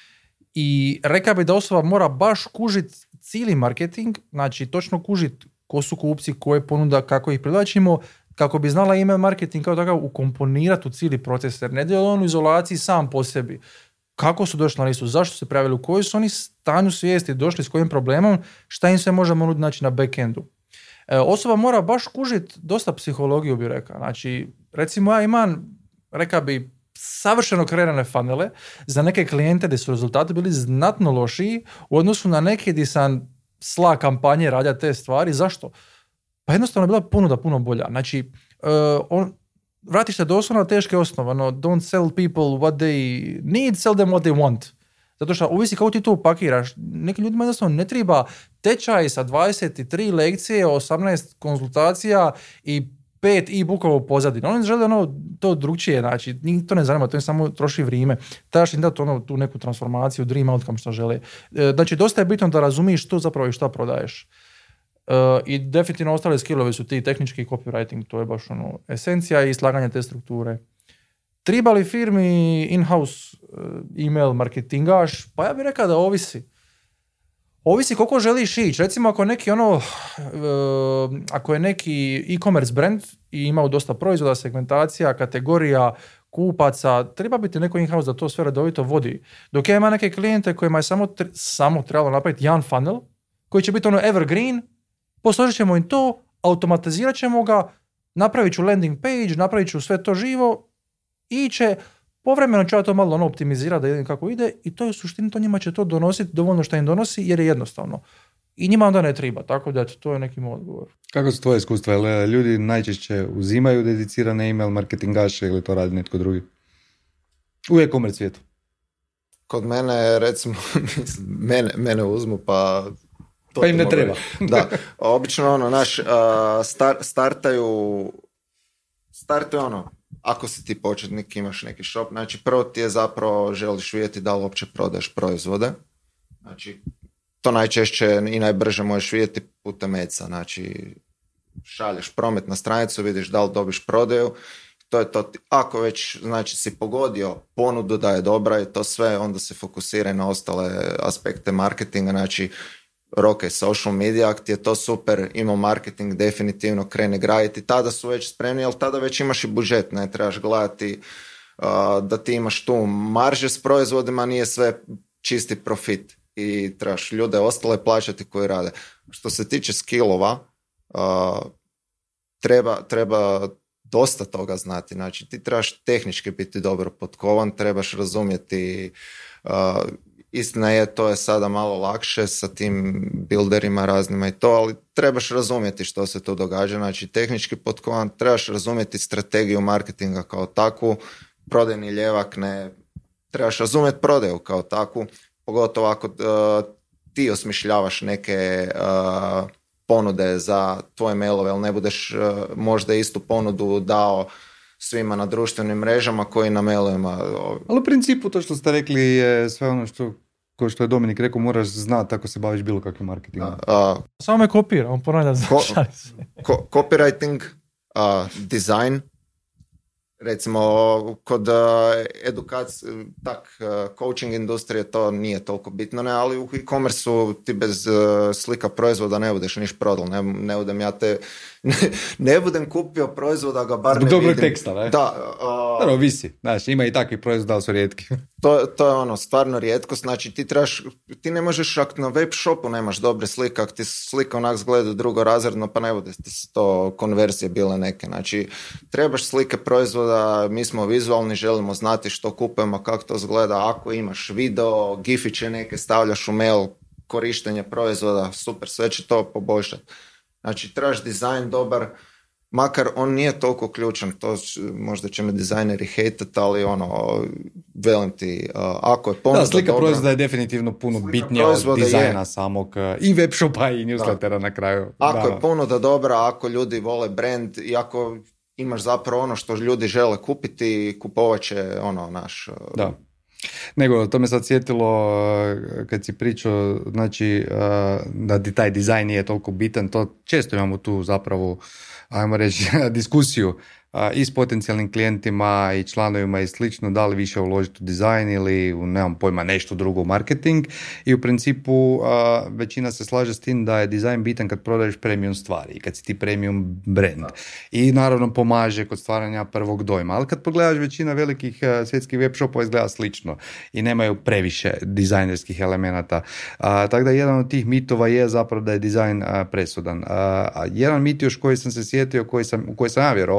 i rekao bi da osoba mora baš kužiti cijeli marketing, znači točno kužiti ko su kupci, koje ponuda, kako ih privlačimo, kako bi znala email marketing kao takav ukomponirati u cijeli proces, jer ne djeluje on u izolaciji sam po sebi. Kako su došli na listu, zašto se prijavili, u kojoj su oni stanju svijesti, došli s kojim problemom, šta im sve možemo nuditi znači, na backendu. E, osoba mora baš kužiti dosta psihologiju, bi rekao. Znači, recimo ja imam, rekao bi, savršeno kreirane funnele za neke klijente gdje su rezultati bili znatno lošiji u odnosu na neke gdje sam sla kampanje radija te stvari. Zašto? Pa jednostavno je bila ponuda puno bolja. Znači, uh, on, vratiš se doslovno na teške osnove. No, don't sell people what they need, sell them what they want. Zato što uvisi kako ti to upakiraš. Nekim ljudima jednostavno ne treba tečaj sa dvadeset tri lekcije, osamnaest konzultacija i pet e-bookova u pozadini. Oni žele ono to drugčije, znači, njih to ne zanima, to im samo troši vrijeme. Trebaš im dati ono, tu neku transformaciju, dream outcome što žele. E, znači, dosta je bitno da razumiš što zapravo i šta prodaješ. E, I definitivno ostale skillovi su ti tehnički copywriting, to je baš ono esencija i slaganje te strukture. Treba li firmi in-house email marketingaš? Pa ja bih rekao da ovisi. Ovisi koliko želiš ići. Recimo ako neki ono, uh, ako je neki e-commerce brand i imao dosta proizvoda, segmentacija, kategorija, kupaca, treba biti neko in-house da to sve redovito vodi. Dok ja imam neke klijente kojima je samo, tre- samo trebalo napraviti jedan funnel, koji će biti ono evergreen, posložit ćemo im to, automatizirat ćemo ga, napravit ću landing page, napravit ću sve to živo i će povremeno ću ja to malo ono optimizirati da vidim kako ide i to je u suštini, to njima će to donositi dovoljno što im donosi jer je jednostavno. I njima onda ne treba, tako da to je neki moj odgovor. Kako su tvoje iskustva? Jel ljudi najčešće uzimaju dedicirane email marketingaše ili to radi netko drugi? U e-commerce svijetu. Kod mene, recimo, mene, mene uzmu pa... To pa im ne treba. Da, obično ono, naš, uh, star, startaju, startaju ono, ako si ti početnik, imaš neki shop, znači prvo ti je zapravo želiš vidjeti da li uopće prodaješ proizvode. Znači, to najčešće i najbrže možeš vidjeti putem Edsa. Znači, šalješ promet na stranicu, vidiš da li dobiš prodaju. To je to. Ako već znači, si pogodio ponudu da je dobra i to sve, onda se fokusiraj na ostale aspekte marketinga. Znači, roke, social media, ti je to super, email marketing definitivno krene graditi, tada su već spremni, ali tada već imaš i budžet, ne trebaš gledati uh, da ti imaš tu marže s proizvodima, nije sve čisti profit i trebaš ljude ostale plaćati koji rade. Što se tiče skillova, uh, treba, treba dosta toga znati, znači ti trebaš tehnički biti dobro potkovan, trebaš razumjeti uh, istina je, to je sada malo lakše sa tim builderima raznima i to, ali trebaš razumjeti što se tu događa. Znači, tehnički potkovan, trebaš razumjeti strategiju marketinga kao takvu, prodajni ljevak, ne, trebaš razumjeti prodaju kao takvu, pogotovo ako uh, ti osmišljavaš neke uh, ponude za tvoje mailove, ali ne budeš uh, možda istu ponudu dao svima na društvenim mrežama koji na mailovima. Ali u principu to što ste rekli je sve ono što, ko što je Dominik rekao, moraš znati ako se baviš bilo kakvim marketingom. Uh, Samo me kopira, on ponavlja ko, ko, copywriting, uh, design, recimo kod uh, edukacije, tak, uh, coaching industrije to nije toliko bitno, ne, ali u e-commerce-u ti bez uh, slika proizvoda ne budeš niš prodal, ne, ne budem ja te ne, ne budem kupio proizvoda ga bar zbog ne vidim. dobrog teksta, ne? Da. Uh, Naravno, visi, znači ima i takvi proizvoda, ali su rijetki. To, to je ono, stvarno rijetkost, znači ti trebaš, ti ne možeš, ako na web shopu nemaš dobre slike, ako ti slika onak zgleda drugorazredno, pa ne bude ti se to konverzije bile neke, znači trebaš slike proizvoda, mi smo vizualni, želimo znati što kupujemo, kako to izgleda, ako imaš video, gifiće neke stavljaš u mail, korištenje proizvoda, super, sve će to poboljšati. Znači, trebaš dizajn dobar, makar on nije toliko ključan, to možda će me dizajneri hejtati, ali ono, velim ti, uh, ako je ponuda da, slika dobra, proizvoda je definitivno puno bitnija od dizajna je. Samog i web shopa i newslettera na kraju. Ako da. je ponuda dobra, ako ljudi vole brand i ako imaš zapravo ono što ljudi žele kupiti, kupovat će ono naš... Uh, da. Nego, to me sad sjetilo kad si pričao, znači da taj dizajn nije toliko bitan, to često imamo tu zapravo, ajmo reći, diskusiju i s potencijalnim klijentima i članovima i slično, da li više uložiti u dizajn ili u, nemam pojma, nešto drugo u marketing i u principu većina se slaže s tim da je dizajn bitan kad prodaješ premium stvari i kad si ti premium brand i naravno pomaže kod stvaranja prvog dojma, ali kad pogledaš većina velikih svjetskih web shopova izgleda slično i nemaju previše dizajnerskih elemenata, tako da jedan od tih mitova je zapravo da je dizajn a, presudan. A, a jedan mit još koji sam se sjetio, koji sam, u koji sam ja vjerovao,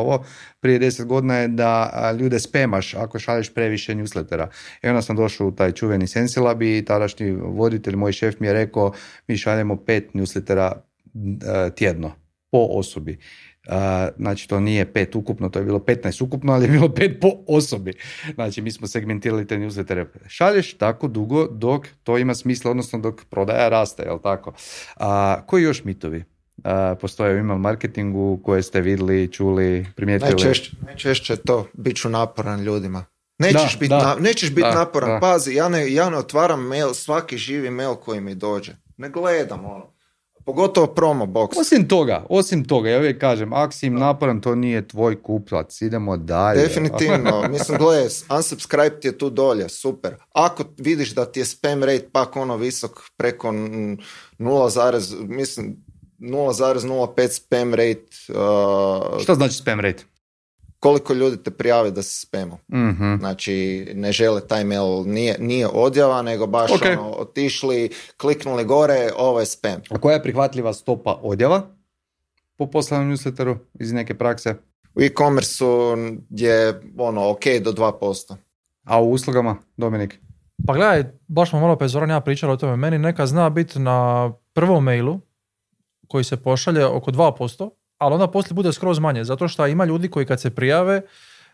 prije deset godina je da a, ljude spemaš ako šalješ previše newslettera. I onda sam došao u taj čuveni Sensilab i tadašnji voditelj, moj šef mi je rekao, mi šaljemo pet newslettera a, tjedno po osobi. Uh, znači to nije pet ukupno, to je bilo petnaest ukupno, ali je bilo pet po osobi. Znači mi smo segmentirali te newslettere. Šalješ tako dugo dok to ima smisla, odnosno dok prodaja raste, jel tako? Uh, koji još mitovi uh, postoje u email marketingu koje ste vidjeli, čuli, primijetili? Najčešće, najčešće je to, bit ću naporan ljudima. Nećeš biti na, nećeš bit da, naporan, da. pazi, ja ne, ja ne otvaram mail, svaki živi mail koji mi dođe. Ne gledam ono. Pogotovo promo box. Osim toga, osim toga, ja uvijek kažem, ako si im naporan, to nije tvoj kupac, idemo dalje. Definitivno, mislim, gledaj, unsubscribe ti je tu dolje, super. Ako vidiš da ti je spam rate pak ono visok preko nula, mislim, nula zarez nula pet spam rate. Uh, Što znači spam rate? Koliko ljudi te prijave da si spamao. Mm-hmm. Znači, ne žele taj mail, nije, nije odjava, nego baš okay. ono, otišli, kliknuli gore, ovo je spam. A koja je prihvatljiva stopa odjava po poslanom newsletteru iz neke prakse? U e-commerce-u je ono, ok do dva posto. A u uslugama, Dominik? Pa gledaj, baš smo malo pa Zoran ja pričali o tome. Meni neka zna biti na prvom mailu koji se pošalje oko dva posto, ali onda poslije bude skroz manje, zato što ima ljudi koji kad se prijave, e,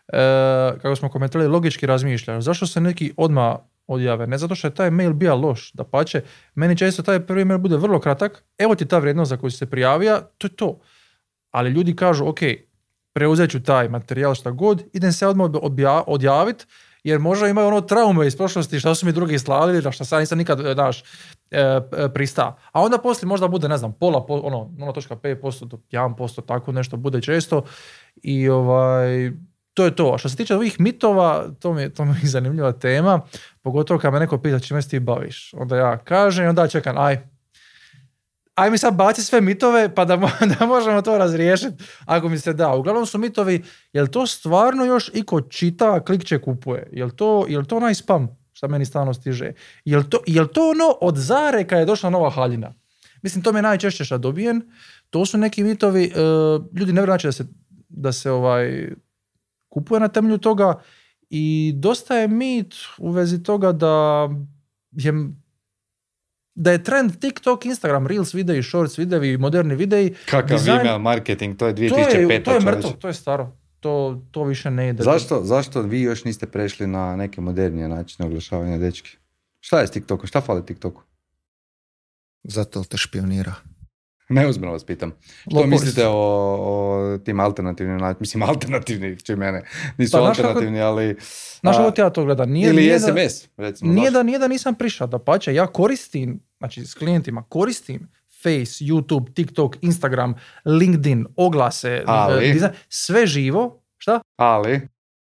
kako smo komentirali, logički razmišljaju. Zašto se neki odmah odjave? Ne zato što je taj mail bio loš, dapače, meni često taj prvi mail bude vrlo kratak, evo ti ta vrijednost za koju si se prijavio, to je to. Ali ljudi kažu, ok, preuzet ću taj materijal šta god, idem se odmah odbja, odjaviti, jer možda imaju ono traume iz prošlosti, šta su mi drugi slali, da šta sad nisam nikad naš e, prista. A onda poslije možda bude, ne znam, pola, po, ono, nula zarez pet posto do jedan posto, tako nešto bude često. I ovaj, to je to. A što se tiče ovih mitova, to mi, to mi je zanimljiva tema, pogotovo kad me neko pita čime se ti baviš. Onda ja kažem i onda čekam, aj, aj mi sad baci sve mitove pa da, da možemo to razriješiti ako mi se da. Uglavnom su mitovi, jel to stvarno još iko čita, klikće, kupuje? Jel to, jel to onaj spam šta meni stalno stiže? Jel to, jel to ono od Zare kad je došla nova haljina? Mislim, to mi je najčešće šta dobijem. To su neki mitovi, uh, ljudi ne vjeruju da se, da se ovaj, kupuje na temelju toga i dosta je mit u vezi toga da je da je trend TikTok, Instagram, Reels videi, Shorts videi, moderni videi. Kakav dizajn... email marketing, to je dvije tisuće pete. To je, to je mrtvo, to je staro. To, to više ne ide. Zašto, zašto vi još niste prešli na neke modernije načine oglašavanja, dečki? Šta je s TikTokom? Šta fali TikToku? Zato te špionira. Neozbiljno vas pitam. Što Lopos. mislite o, o tim alternativnim načinima? Mislim, alternativni, če mene. Nisu Pa, alternativni, kako, ali... Znaš kako ja to gledam? Nije, ili nije es em es, da, recimo. Nije da, nije da nisam prišao, da pače, ja koristim, znači s klijentima, koristim Face, YouTube, TikTok, Instagram, LinkedIn, oglase, ali, dizajn, sve živo. Šta? Ali?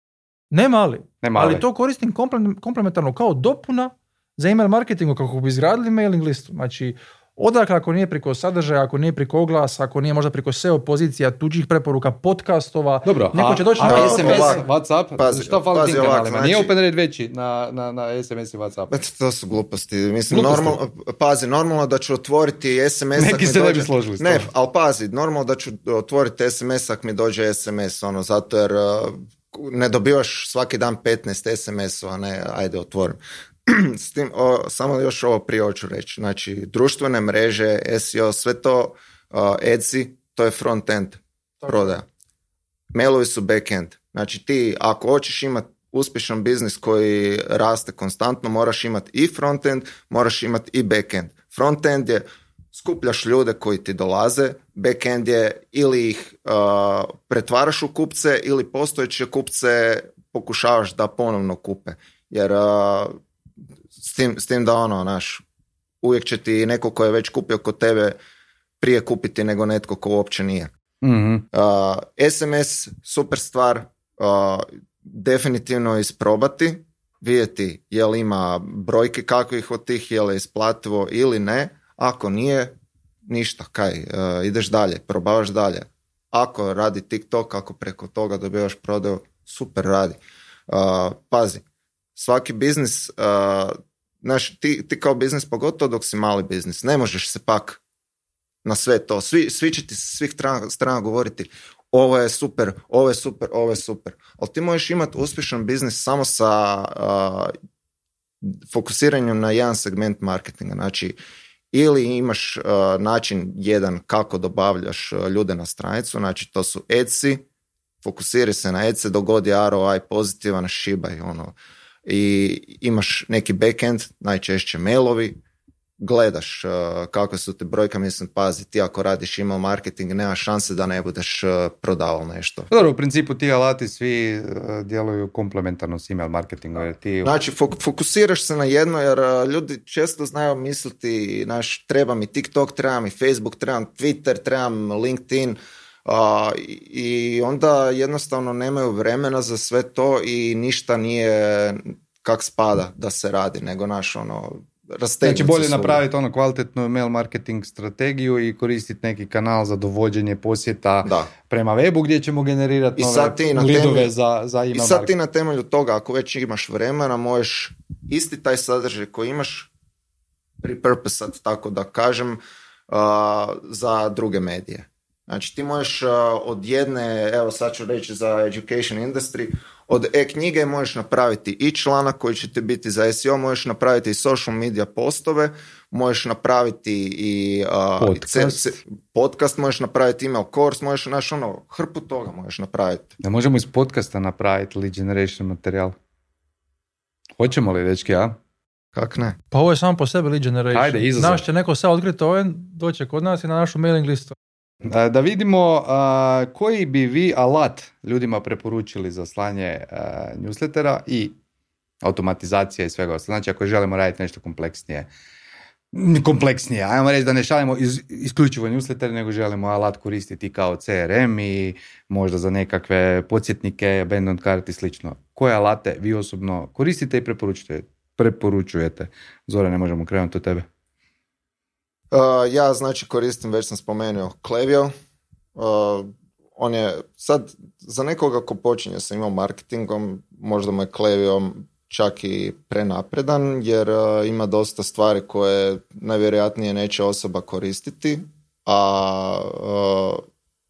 Ne mali. Ne mali. Ali to koristim komplementarno kao dopuna za email marketingu kako bi izgradili mailing listu. Znači, odakle ako nije preko sadržaja, ako nije preko oglasa, ako nije možda preko S E O pozicija, tuđih preporuka, podcastova, dobro, neko će doći a, na a es em es, ovak, WhatsApp, pazi, što fali pazi tim ovak, kanalima? znači, Nije open rate veći na, na, na es em es i WhatsApp. To su gluposti. Mislim, gluposti. Normalno, pazi, normalno da ću otvoriti es em es Neki ak mi se dođe... ne bi složili s Ne, tom. ali pazi, normalno da ću otvoriti es em es ak mi dođe es em es, ono, zato jer uh, ne dobivaš svaki dan petnaest es em es-ova, ne, ajde, otvorim. S tim, o, samo još ovo prije hoću reći. Znači, društvene mreže, es e o, sve to, uh, Etsy, to je front-end prodaja. Mailovi su back-end. Znači, ti ako hoćeš imati uspješan biznis koji raste konstantno, moraš imati i front-end, moraš imati i back-end. Front-end je skupljaš ljude koji ti dolaze, back-end je ili ih uh, pretvaraš u kupce ili postojeće kupce pokušavaš da ponovno kupe. Jer uh, S tim, s tim da ono, naš, uvijek će ti neko ko je već kupio kod tebe prije kupiti nego netko ko uopće nije. Mm-hmm. Uh, es em es, super stvar, uh, definitivno isprobati, vidjeti je li ima brojke kakvih od tih, je li isplativo ili ne. Ako nije, ništa, kaj, uh, ideš dalje, probavaš dalje. Ako radi TikTok, ako preko toga dobivaš prodaju, super radi. Uh, pazi, svaki biznis, uh, znaš, ti, ti kao biznis, pogotovo dok si mali biznis, ne možeš se pak na sve to. Svi, svi će ti s svih strana, strana govoriti, ovo je super, ovo je super, ovo je super. Ali ti možeš imati uspješan biznis samo sa uh, fokusiranjem na jedan segment marketinga. Znači, ili imaš uh, način jedan kako dobavljaš uh, ljude na stranicu, znači to su Etsy, fokusiraj se na Etsy, dogodi R O I pozitivan, šibaj, ono. I imaš neki backend, najčešće mailovi, gledaš uh, kakve su te brojke, mislim, pazi, ti ako radiš email marketing, nema šanse da ne budeš uh, prodavao nešto. Dobro, u principu ti alati svi uh, djeluju komplementarno s email marketingom. Jer ti... Znači, fok- fokusiraš se na jedno, jer uh, ljudi često znaju misliti, naš, treba mi TikTok, treba mi Facebook, trebam Twitter, trebam LinkedIn, uh, i onda jednostavno nemaju vremena za sve to i ništa nije kak spada da se radi, nego naš ono... Znači bolje napraviti ono kvalitetnu mail marketing strategiju i koristiti neki kanal za dovođenje posjeta da. prema webu gdje ćemo generirati nove lidove za, za email marketing. I sad ti na temelju toga, ako već imaš vremena, možeš isti taj sadržaj koji imaš repurposati, tako da kažem, uh, za druge medije. Znači ti možeš uh, od jedne, evo sad ću reći za education industry, od e-knjige možeš napraviti i članak koji će ti biti za S E O, možeš napraviti i social media postove, možeš napraviti i uh, podcast. C- C- podcast, možeš napraviti email course, možeš, znaš, ono, hrpu toga možeš napraviti. Da možemo iz podcasta napraviti lead generation materijal. Hoćemo li, dečki, a? Kak ne? Pa ovo je samo po sebi lead generation. Ajde, izazov. Naš će neko sad otkriti ovo, doće kod nas i na našu mailing listu. Da vidimo uh, koji bi vi alat ljudima preporučili za slanje uh, newslettera i automatizacija i svega ostalo. Znači, ako želimo raditi nešto kompleksnije, kompleksnije, ajmo reći da ne šaljemo iz, isključivo newsletter, nego želimo alat koristiti kao C R M i možda za nekakve podsjetnike, abandoned cart i slično. Koje alate vi osobno koristite i preporučujete? preporučujete? Zora, ne možemo krenuti od tebe. Uh, ja znači koristim, već sam spomenuo, Klaviyo. Uh, on je sad za nekoga ko počinje sa email marketingom, možda mu je Klaviyo čak i prenapredan, jer uh, ima dosta stvari koje najvjerojatnije neće osoba koristiti, a uh,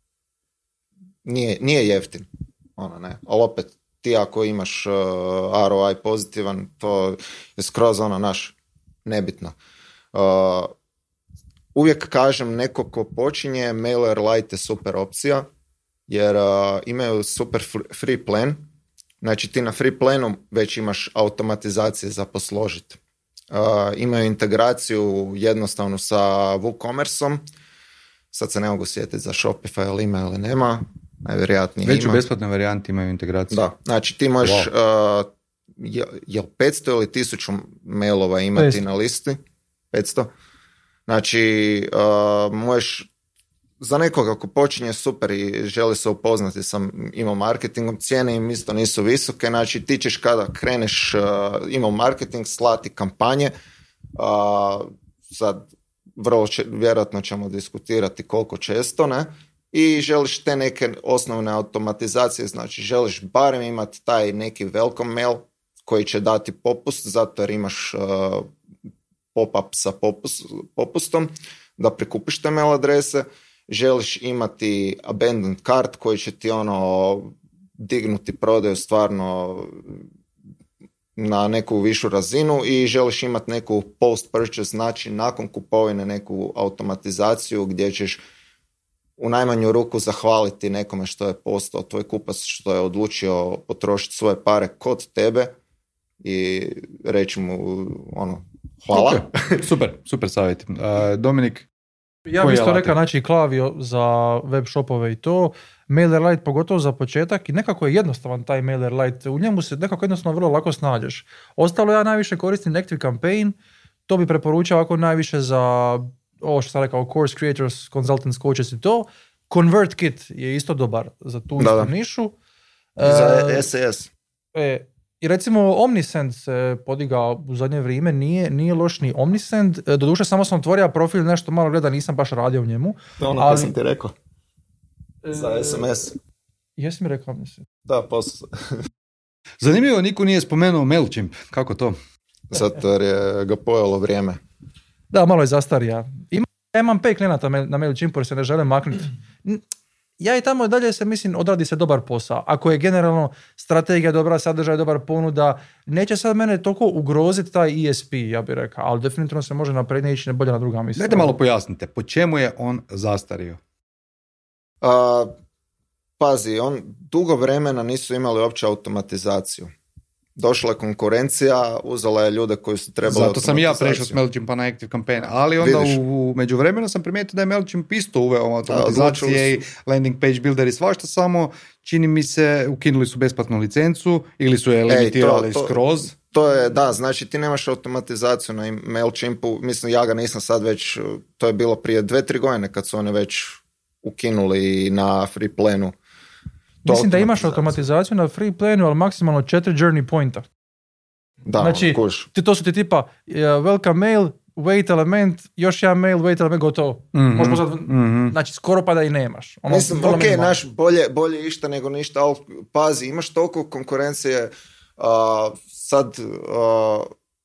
nije, nije jeftin. Ono, ne. Ali opet, ti ako imaš uh, R O I pozitivan, to je skroz ono naš nebitno. Uh, Uvijek kažem, neko ko počinje, MailerLite je super opcija, jer uh, imaju super free plan. Znači ti na free planu već imaš automatizacije za posložiti. Uh, imaju integraciju jednostavno sa WooCommerceom. Sad se ne mogu sjetiti za Shopify, ali ima ili nema. Najvjerojatnije već ima. U besplatnoj varijanti imaju integraciju. Da, znači ti možeš, wow. uh, je, je li petsto ili tisuću mailova imati petsto na listi? petsto. Znači, uh, možeš, za nekoga ko počinje super i želi se upoznati sa email marketingom, cijene im isto nisu visoke, znači ti ćeš kada kreneš uh, email marketing slati kampanje, uh, sad vrlo će, vjerojatno ćemo diskutirati koliko često, ne, i želiš te neke osnovne automatizacije, znači želiš barem imati taj neki welcome mail koji će dati popust, zato jer imaš uh, pop-up sa popust, popustom, da prikupiš te mail adrese, želiš imati abandoned cart koji će ti ono dignuti prodaju stvarno na neku višu razinu i želiš imati neku post-purchase, znači nakon kupovine neku automatizaciju gdje ćeš u najmanju ruku zahvaliti nekome što je postao tvoj kupac, što je odlučio potrošiti svoje pare kod tebe i reći mu ono, hvala. Okay. Super, super savjet. Uh, Dominik? Ja bih isto rekao, znači Klaviyo za web shopove i to, MailerLite pogotovo za početak i nekako je jednostavan taj MailerLite, u njemu se nekako jednostavno vrlo lako snađeš. Ostalo ja najviše koristim ActiveCampaign, to bi preporučao ako najviše za ovo što sam rekao, course creators, consultants, coaches i to. ConvertKit je isto dobar za tu istu nišu. Za S E S. E, I recimo Omnisend se podigao u zadnje vrijeme, nije, nije loš ni Omnisend, doduše samo sam otvorio profil, nešto malo gleda, nisam baš radio u njemu. Ono ali... sam ti rekao, za S M S. Jesi mi rekao Omnisend? Da, posao. Zanimljivo, niko nije spomenuo MailChimp, kako to? Zato jer je ga pojelo vrijeme. Da, malo je zastarija. Ima, ja imam pet klijenata na MailChimpu jer se ne žele maknuti. ja i tamo i dalje se mislim odradi se dobar posao. Ako je generalno strategija dobra, sadržaj dobar, ponuda, neće sad mene toliko ugroziti taj E S P, ja bih rekao, ali definitivno se može naprednije ići bolje na druga mjesta. Dajte malo pojasnite, po čemu je on zastario? A, pazi, on dugo vremena nisu imali uopće automatizaciju. Došla je konkurencija, uzela je ljude koji su trebali Zato sam i ja prešao s MailChimpa na Active Campaign, ali onda Vidiš. u međuvremenu sam primijetio da je MailChimp isto uveo automatizacije i landing page builder i svašta, samo čini mi se ukinuli su besplatnu licencu ili su je limitirali Ej, to, to, skroz. To je, da, znači ti nemaš automatizaciju na MailChimpu, mislim ja ga nisam sad već, to je bilo prije dve, tri godine kad su one već ukinuli na free planu. Mislim da imaš automatizaciju na free planu, ali maksimalno četiri journey pointa. Da, znači, ti, to su ti tipa uh, welcome mail, wait element, još jedan mail, wait element, gotovo. Mm-hmm. Možda sad, mm-hmm. Znači, skoro pa da i nemaš. Ono, Mislim, ok, naš bolje, bolje išta nego ništa, ali pazi, imaš toliko konkurencije, uh, sad uh,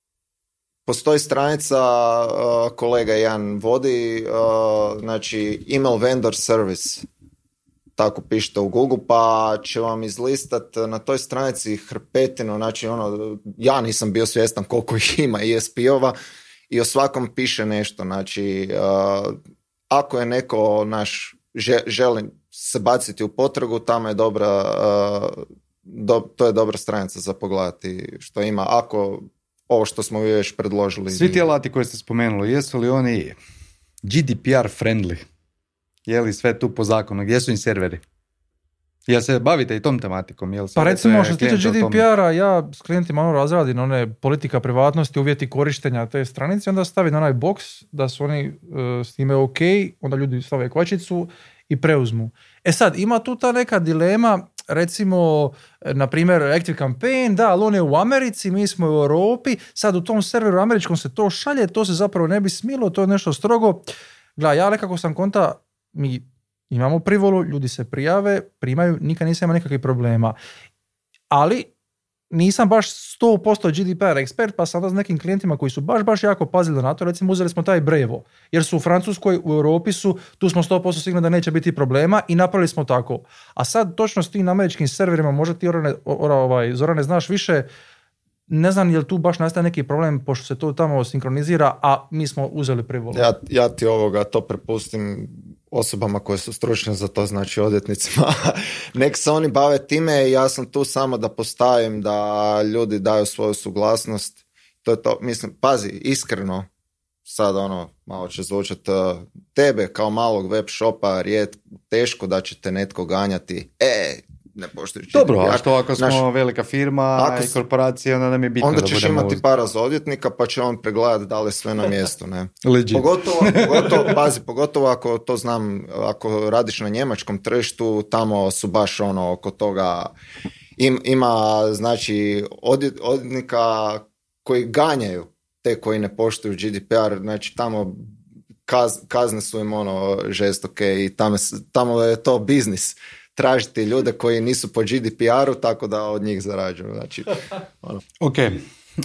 postoji stranica, uh, kolega jedan vodi, uh, znači email vendor service, tako pišete u Google, pa će vam izlistat na toj stranici hrpetinu, znači ono, ja nisam bio svjestan koliko ih ima E S P-ova i o svakom piše nešto, znači uh, ako je neko naš želi se baciti u potragu, tamo je dobra, uh, do, to je dobra stranica za pogledati što ima, ako ovo što smo još predložili. Svi ti alati koje ste spomenuli, jesu li oni G D P R friendly? Je li sve tu po zakonu? Gdje su im serveri? Jel se bavite i tom tematikom? Jel pa recimo što se tiče G D P R-a, ja s klijentima ono razradim one politika privatnosti, uvjeti korištenja te stranice, onda stavi na onaj box da su oni uh, s time ok, onda ljudi stave kvačicu i preuzmu. E sad, ima tu ta neka dilema, recimo, na primjer, Active Campaign, da, ali on je u Americi, mi smo u Europi, sad u tom serveru američkom se to šalje, to se zapravo ne bi smilo, to je nešto strogo. Gle, ja nekako sam konta, mi imamo privolu, ljudi se prijave, primaju, nikad nisam imao nikakvih problema. Ali nisam baš sto posto G D P R ekspert, pa sam da s nekim klijentima koji su baš, baš jako pazili na to, recimo uzeli smo taj Brevo, jer su u Francuskoj, u Europi su, tu smo sto posto sigurni da neće biti problema i napravili smo tako. A sad točno s tim američkim serverima, možda ti Orane, ovaj, Zorane znaš više, ne znam je li tu baš nastaje neki problem, pošto se to tamo sinkronizira, a mi smo uzeli privolu. Ja, ja ti ovoga to prepustim osobama koje su stručne za to, znači odvjetnicima. Nek se oni bave time, ja sam tu samo da postavim da ljudi daju svoju suglasnost. To je to, mislim, pazi, iskreno, sad ono, malo će zvučati, tebe kao malog web shopa rijet, teško da će te netko ganjati, e, ne poštujući. Dobro, a što ako smo naš, velika firma ako, i korporacija, onda nam je bitno onda da budemo... Onda ćeš imati uz... para za odvjetnika, pa će on pregledati da li je sve na mjestu, ne? Legit. Pogotovo, pogotovo, pazi, pogotovo ako to znam, ako radiš na njemačkom tržištu, tamo su baš ono, oko toga, im, ima, znači, odvjet, odvjetnika koji ganjaju te koji ne poštuju G D P R, znači tamo kaz, kazne su im ono žestoke i tamo, tamo je to biznis. Tražiti ljude koji nisu po G D P R-u, tako da od njih zarađuju. Znači, ono. Ok. Uh,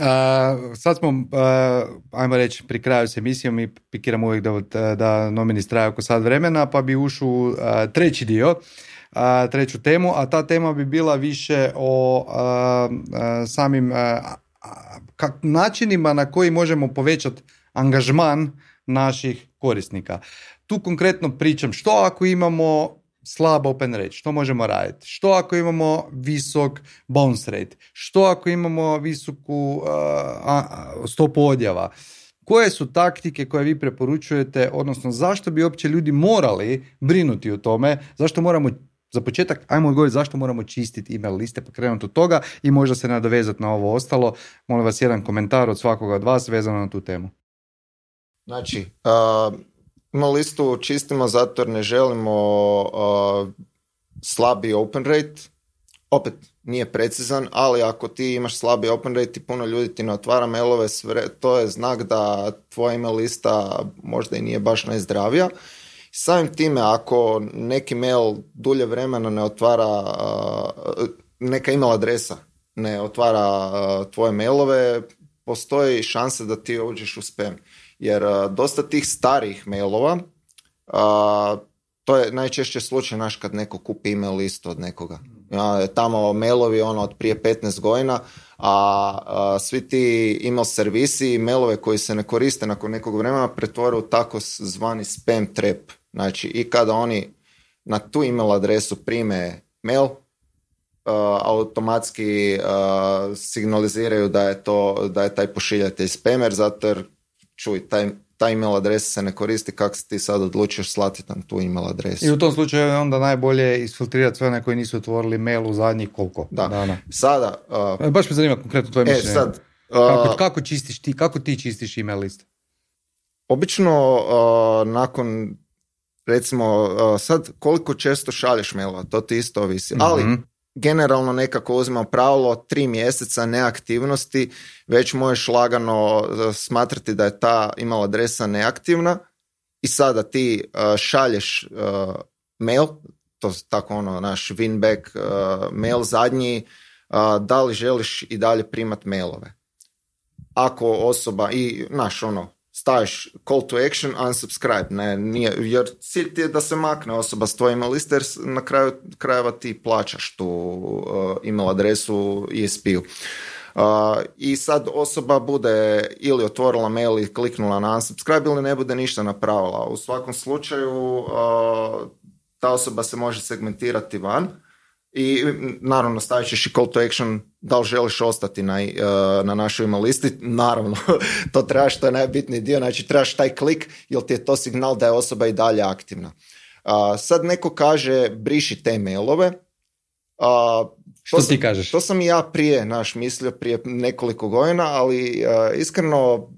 sad smo, uh, ajmo reći, pri kraju s emisijom i pikiram uvijek da, da nomini traje oko sat vremena, pa bi ušao uh, treći dio, uh, treću temu, a ta tema bi bila više o uh, uh, samim uh, kak, načinima na koji možemo povećati angažman naših korisnika. Tu konkretno pričam što ako imamo slab open rate, što možemo raditi? Što ako imamo visok bounce rate? Što ako imamo visoku uh, stopu odjava? Koje su taktike koje vi preporučujete, odnosno zašto bi uopće ljudi morali brinuti o tome? Zašto moramo, za početak, ajmo odgovoriti zašto moramo čistiti email liste, pa krenuti od toga i možda se nadovezati na ovo ostalo. Molim vas jedan komentar od svakoga od vas vezano na tu temu. Znači, uh... email listu čistimo zato jer ne želimo uh, slabi open rate. Opet nije precizan, ali ako ti imaš slabi open rate i puno ljudi ti ne otvara mailove, sve, to je znak da tvoja email lista možda i nije baš najzdravija. Samim time, ako neki mail dulje vremena ne otvara, uh, neka email adresa ne otvara uh, tvoje mailove, postoji šansa da ti uđeš u spam. Jer uh, dosta tih starih mailova uh, To je najčešće slučaj naš kad neko kupi email listu od nekoga. Ja, tamo mailovi ono od prije petnaest godina, a, a svi ti email servisi, mailove koji se ne koriste nakon nekog vremena pretvore u tako zvani spam trap. Znači i kada oni na tu email adresu prime mail, uh, automatski uh, signaliziraju da je to, da je taj pošiljatelj spamer, zato jer čuj, taj ta email adresa se ne koristi, kako si ti sad odlučiš slati na tu email adresu. I u tom slučaju je onda najbolje isfiltrirati sve one koji nisu otvorili mail u zadnjih koliko da. dana. Sada... Uh, Baš me zanima konkretno tvoje e, mišljenje. Sad, uh, kako, kako čistiš ti, kako ti čistiš email list? Obično uh, nakon, recimo, uh, sad koliko često šalješ mailova, to ti isto ovisi. Mm-hmm. Ali generalno nekako uzimam pravilo tri mjeseca neaktivnosti, već možeš lagano smatrati da je ta email adresa neaktivna i sada ti uh, šalješ uh, mail, to je tako ono naš winback uh, mail zadnji, uh, da li želiš i dalje primat mailove. Ako osoba i naš ono staviš call to action, unsubscribe, ne, nije, jer cilj ti je da se makne osoba s tvojim email liste, jer na kraju krajeva ti plaćaš tu uh, email adresu E S P-u. Uh, I sad osoba bude ili otvorila mail i kliknula na unsubscribe ili ne bude ništa napravila. U svakom slučaju uh, ta osoba se može segmentirati van i naravno stavit ćeš i call to action da li želiš ostati na, uh, na našoj email listi. Naravno, to trebaš, to je najbitniji dio, znači trebaš taj klik jer ti je to signal da je osoba i dalje aktivna. Uh, sad neko kaže briši te mailove. Uh, Što ti kažeš? To sam i ja prije, naš, mislio prije nekoliko godina, ali uh, iskreno uh,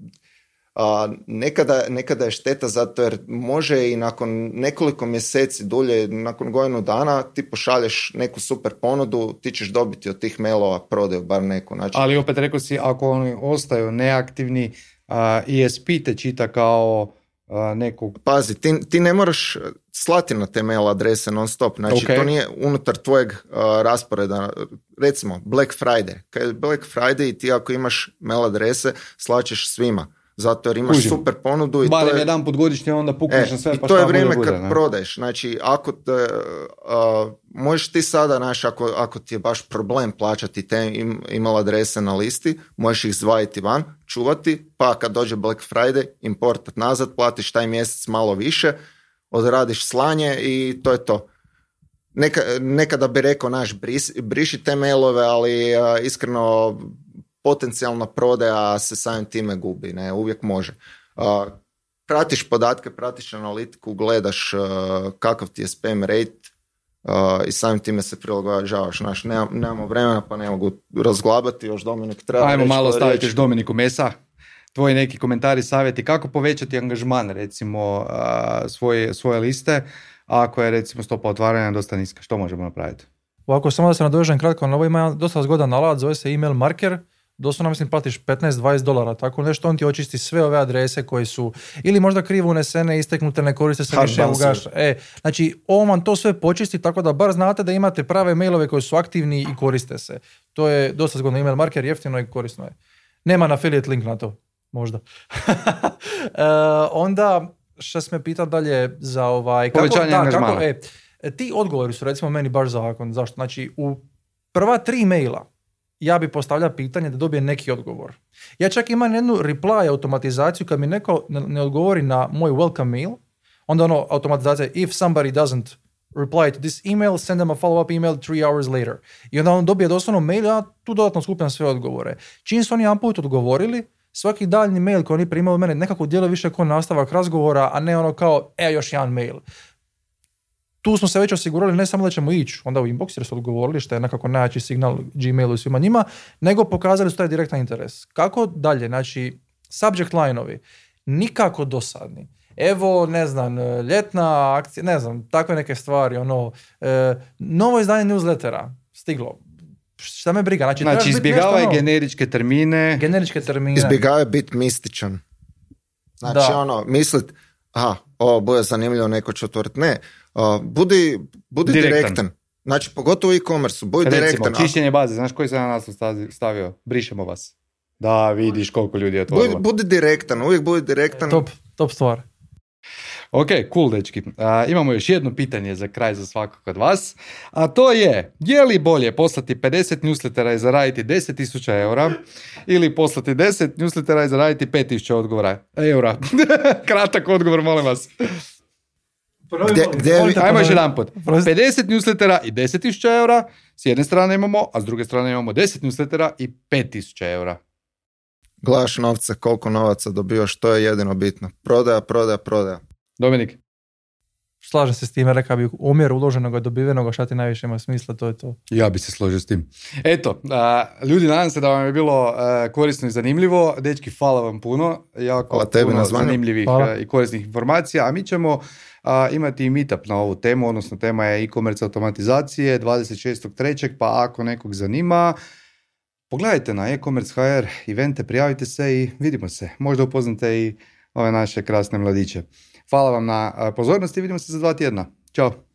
nekada, nekada je šteta zato jer može i nakon nekoliko mjeseci dulje, nakon godinu dana ti pošalješ neku super ponudu, ti ćeš dobiti od tih mailova prodaju bar neku. Znači, ali opet rekao si, ako oni ostaju neaktivni, uh, E S P te čita kao uh, nekog... Pazi, ti, ti ne moraš slati na te mail adrese non stop, znači okay. To nije unutar tvojeg uh, rasporeda. Recimo Black Friday, kad je Black Friday i ti ako imaš mail adrese slaćeš svima, zato jer imaš Kužim. super ponudu i barem to je... jedan put godišnje onda pukneš e, na sve i pa to je vrijeme bude, kad ne? prodaješ, znači ako te, uh, možeš ti sada, znaš, ako, ako ti je baš problem plaćati te email adrese na listi, možeš ih zvajiti van, čuvati, pa kad dođe Black Friday importat nazad, platiš taj mjesec malo više, odradiš slanje i to je to. Neka, nekada bi rekao naš bris, briši te mailove, ali uh, iskreno potencijalna prodaja se samim time gubi, ne, uvijek može. Uh, pratiš podatke, pratiš analitiku, gledaš uh, kakav ti je spam rate uh, i samim time se prilagođavaš. Naš, nemam, nemamo vremena pa ne mogu razglabati, još Dominik treba Ajmo reći. malo staviti još Dominiku mesa. Tvoji neki komentari, savjeti kako povećati angažman recimo uh, svoje, svoje liste, ako je recimo stopa otvaranja dosta niska, što možemo napraviti? Ovako, samo da se nadovežem kratko, na ovo ima dosta zgodan alat, zove se email marker, doslovno mislim platiš petnaest do dvadeset dolara, tako nešto, on ti očisti sve ove adrese koje su ili možda krivo unesene, isteknute, ne koriste se više, ugaš. E, znači, on vam to sve počisti tako da bar znate da imate prave mailove koji su aktivni i koriste se. To je dosta zgodno, email marker, jeftino i korisno je. Nema na affiliate link na to. Možda. e, onda, što se me pita dalje za ovaj... Povećanje angažmana. Kako, e, ti odgovori su recimo meni baš zakon. Zašto? Znači, u prva tri maila ja bi postavljao pitanje da dobije neki odgovor. Ja čak imam jednu reply automatizaciju kad mi neko ne odgovori na moj welcome mail, onda ono automatizacija if somebody doesn't reply to this email, send them a follow-up email three hours later. I onda on dobije doslovno mail, ja tu dodatno skupljam sve odgovore. Čim su oni jedan put odgovorili, svaki daljni mail koji oni primaju od mene nekako djeluje više kao nastavak razgovora, a ne ono kao, e, još jedan mail. Tu smo se već osigurali ne samo da ćemo ići onda u inbox jer su odgovorili, što je nekako najjači signal Gmailu i svima njima, nego pokazali su taj direktan interes. Kako dalje? Znači, subject line-ovi, nikako dosadni. Evo, ne znam, ljetna akcija, ne znam, takve neke stvari, ono, e, novo izdanje newslettera, stiglo. Šta me briga? Znači, znači izbjegavaj nešto, generičke termine. Generičke termine. Izbjegavaj biti mističan. Znači, da. ono, mislit, aha, ovo bude zanimljivo, neko će otvoriti. Ne, uh, budi, budi direktan. direktan. Znači, pogotovo u e-commerce, budi Recimo, direktan. Recimo, čišćenje baze, znaš koji sam na naslov stavio? Brišemo vas. Da, vidiš koliko ljudi je otvorilo. Budi, budi direktan, uvijek budi direktan. Top, top stvar. Ok, cool, dečki. A, imamo još jedno pitanje za kraj za svakog od vas, a to je, je li bolje poslati pedeset newslettera i zaraditi deset tisuća eura ili poslati deset newslettera i zaraditi pet tisuća odgovora, eura? Kratak odgovor, molim vas. Gdje, gdje vi... Ajmo još jedan put. pedeset newslettera i deset tisuća eura, s jedne strane imamo, a s druge strane imamo deset newslettera i pet tisuća eura. Gledaš novce, koliko novaca dobivaš, to je jedino bitno. Prodaja, prodaja, prodaja. Dominik? Slažem se s time, rekao bih omjer uloženog i dobivenog, šta ti najviše ima smisla, to je to. Ja bi se složio s tim. Eto, a, ljudi, nadam se da vam je bilo a, korisno i zanimljivo. Dečki, hvala vam puno. Jako hvala tebi puno na zvanju. Zanimljivih a, i korisnih informacija. A mi ćemo a, imati i meetup na ovu temu, odnosno tema je e-commerce automatizacije dvadeset šestog trećeg pa ako nekog zanima, pogledajte na e-commerce ha er evente, prijavite se i vidimo se. Možda upoznate i ove naše krasne mladiće. Hvala vam na pozornosti i vidimo se za dva tjedna. Ćao!